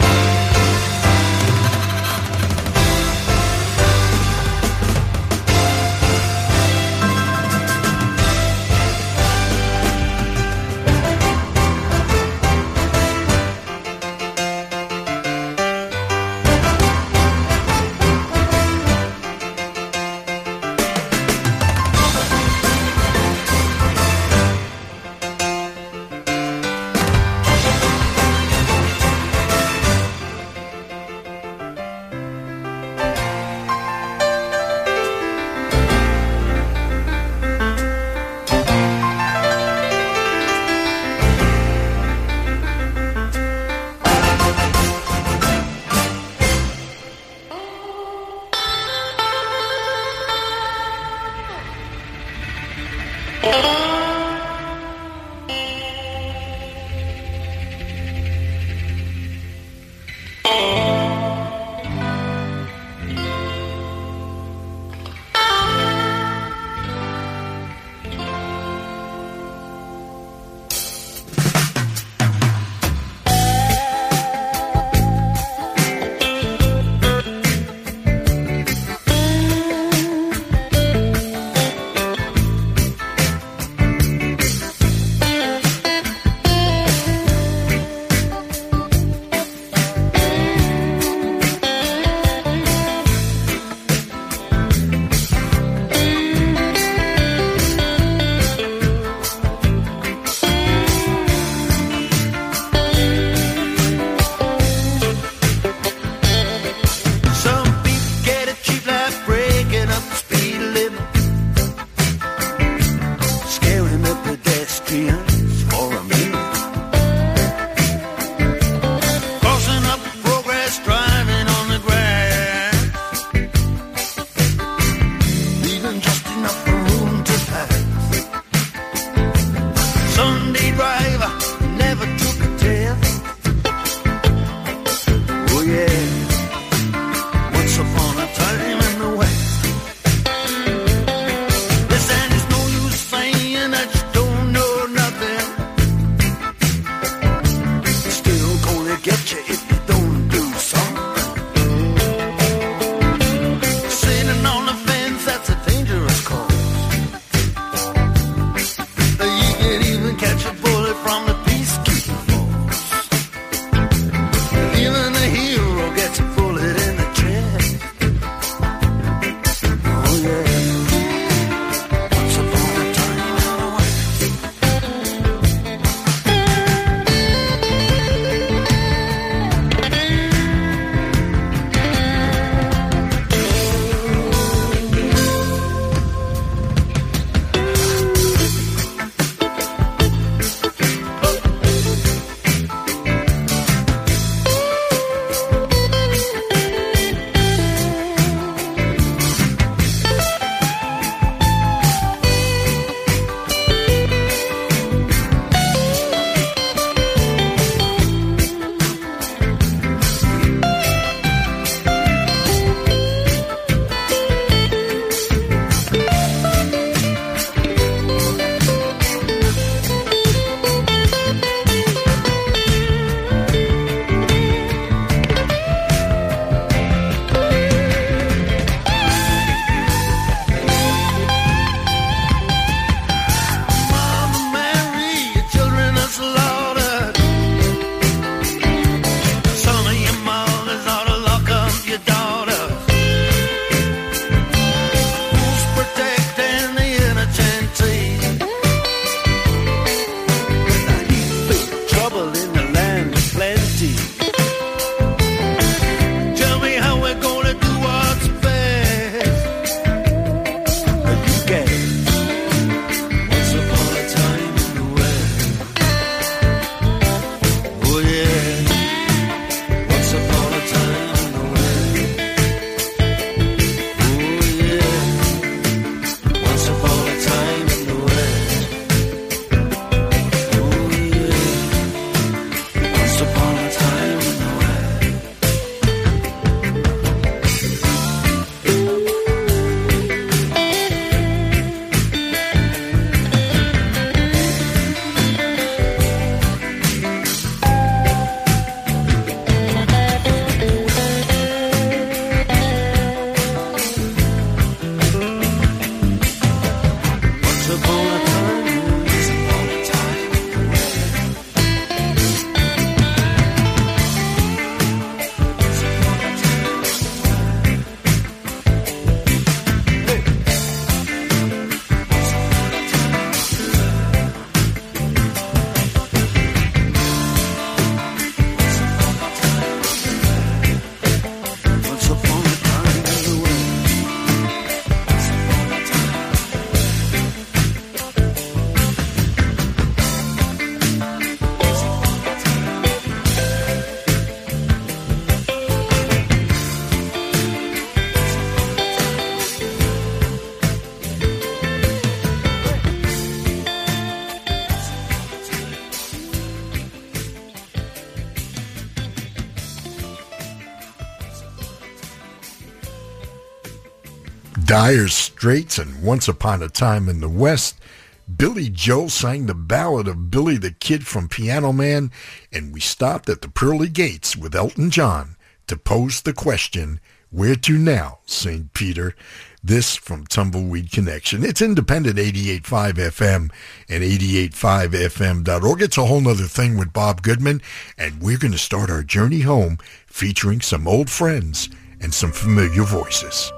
Dire Straits and Once Upon a Time in the West. Billy Joel sang the ballad of Billy the Kid from Piano Man, and we stopped at the pearly gates with Elton John to pose the question, where to now, St. Peter? This from Tumbleweed Connection. It's independent 88.5 FM and 88.5fm.org. It's a whole nother thing with Bob Goodman, and we're going to start our journey home featuring some old friends and some familiar voices.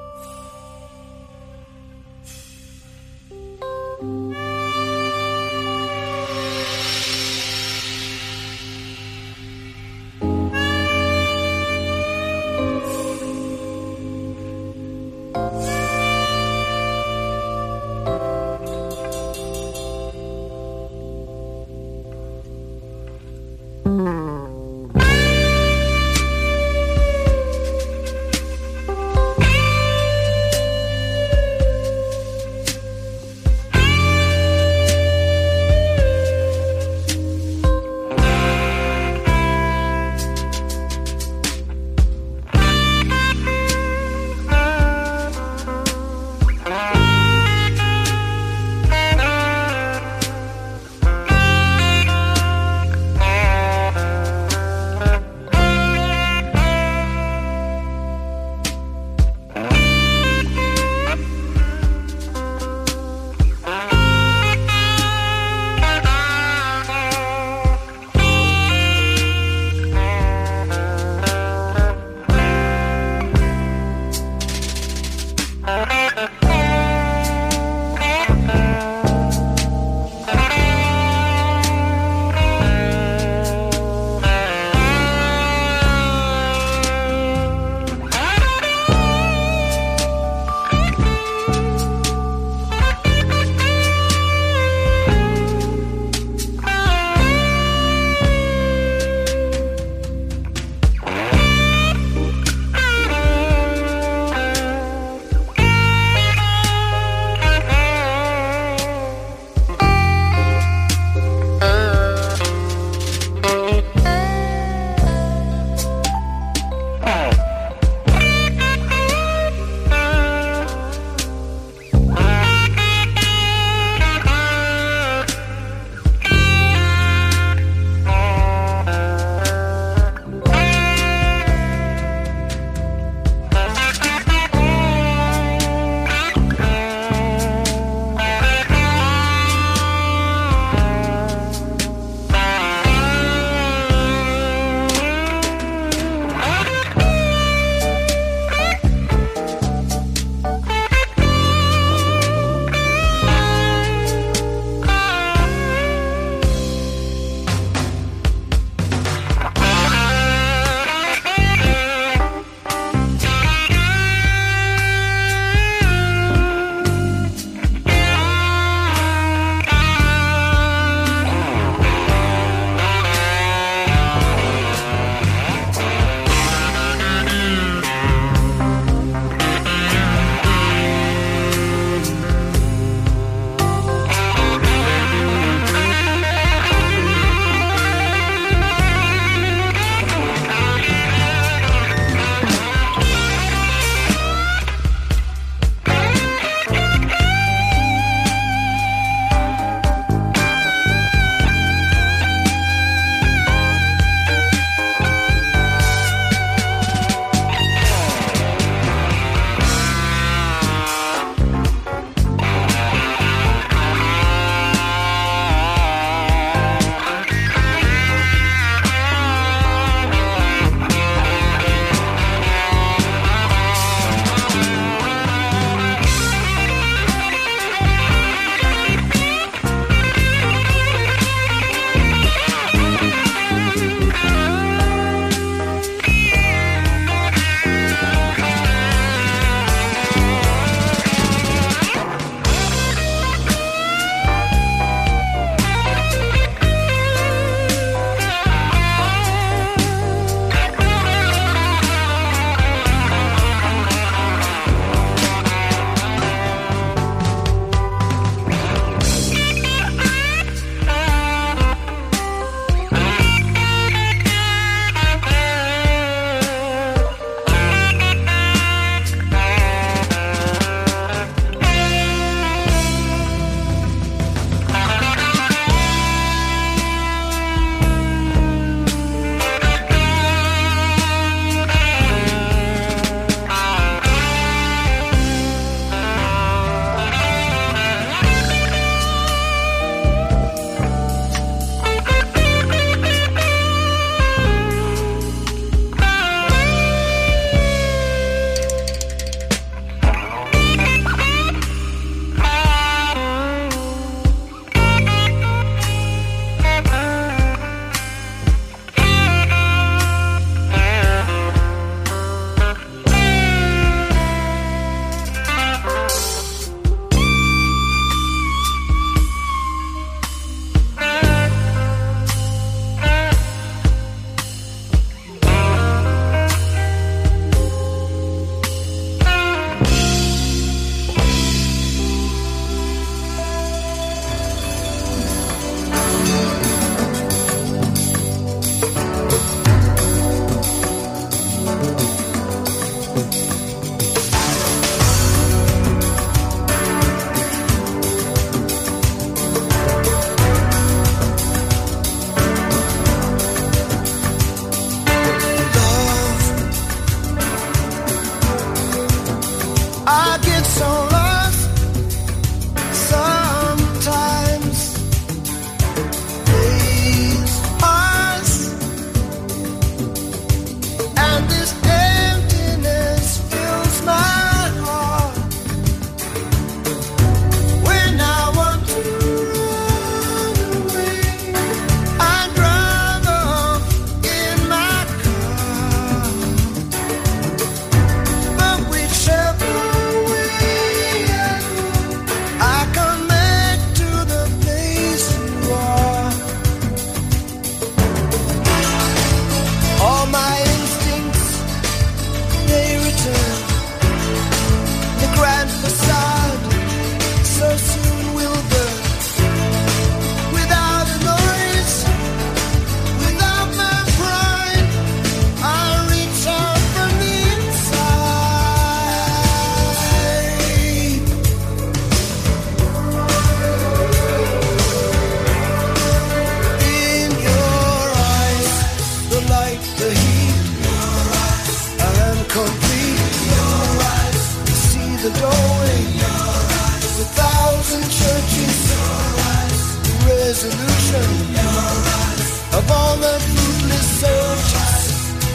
resolution of all the fruitless searches.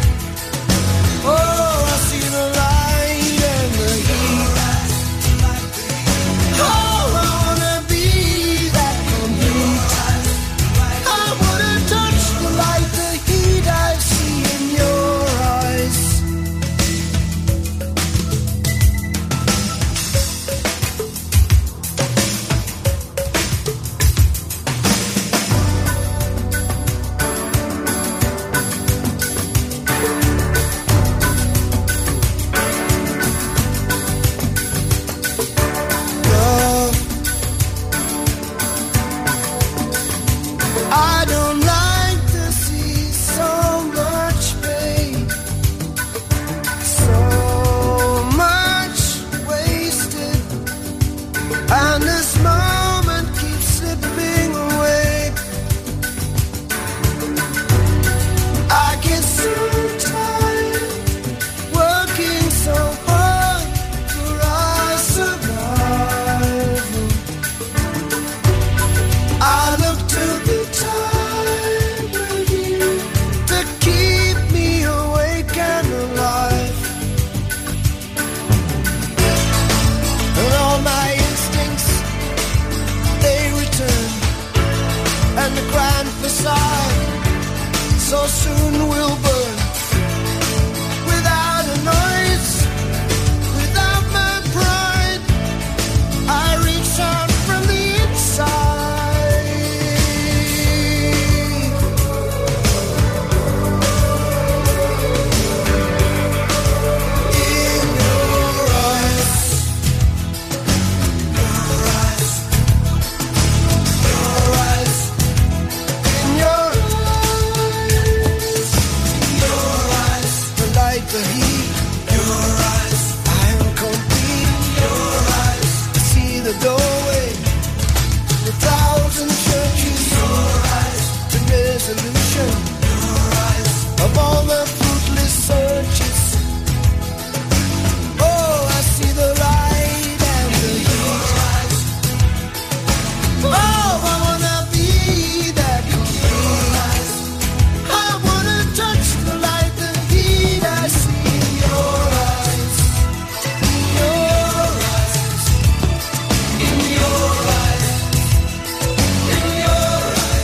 Oh, I see the light and the heat. Oh, I wanna be that complete. I wanna touch the light, the heat I see in your eyes. I don't like to see so much pain, so much wasted, and this moment keeps slipping away. I get so tired, working so hard for our survival. I look to the time with you to keep me awake and alive. And all my instincts, they return, and the grand facade so soon will burn. Without a noise, without my pride, I reach out from the inside. The heat, your eyes, I am complete. Your eyes, I see the doorway, the thousand churches. Your eyes, the resolution. Your eyes, of all the fruitless searches. Oh, I see the light and the heat. Oh, I wanna be that complete. I wanna touch the light, the heat I see in your eyes. In your eyes. In your eyes. In your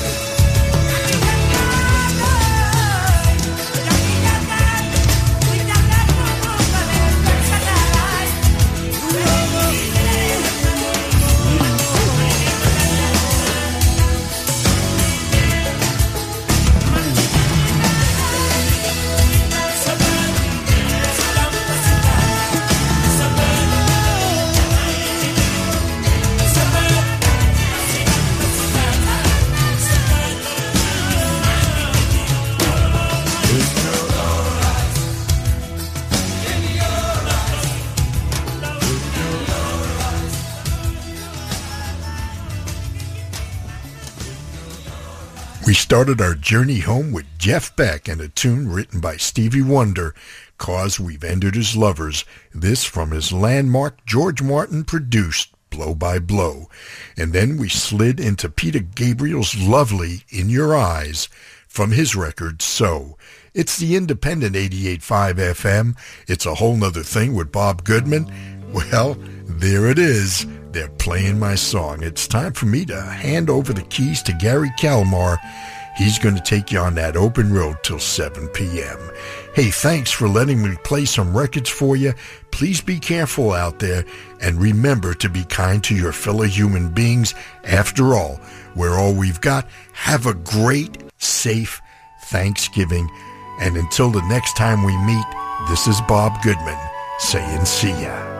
We started our journey home with Jeff Beck and a tune written by Stevie Wonder, "'Cause We've Ended as Lovers," this from his landmark George Martin produced Blow by Blow. And then we slid into Peter Gabriel's lovely In Your Eyes from his record So. It's the independent 88.5 FM. It's a whole nother thing with Bob Goodman. Well, there it is. They're playing my song. It's time for me to hand over the keys to Gary Kalmar. He's going to take you on that open road till 7 p.m. Hey, thanks for letting me play some records for you. Please be careful out there, and remember to be kind to your fellow human beings. After all, we're all we've got. Have a great, safe Thanksgiving. And until the next time we meet, this is Bob Goodman saying see ya.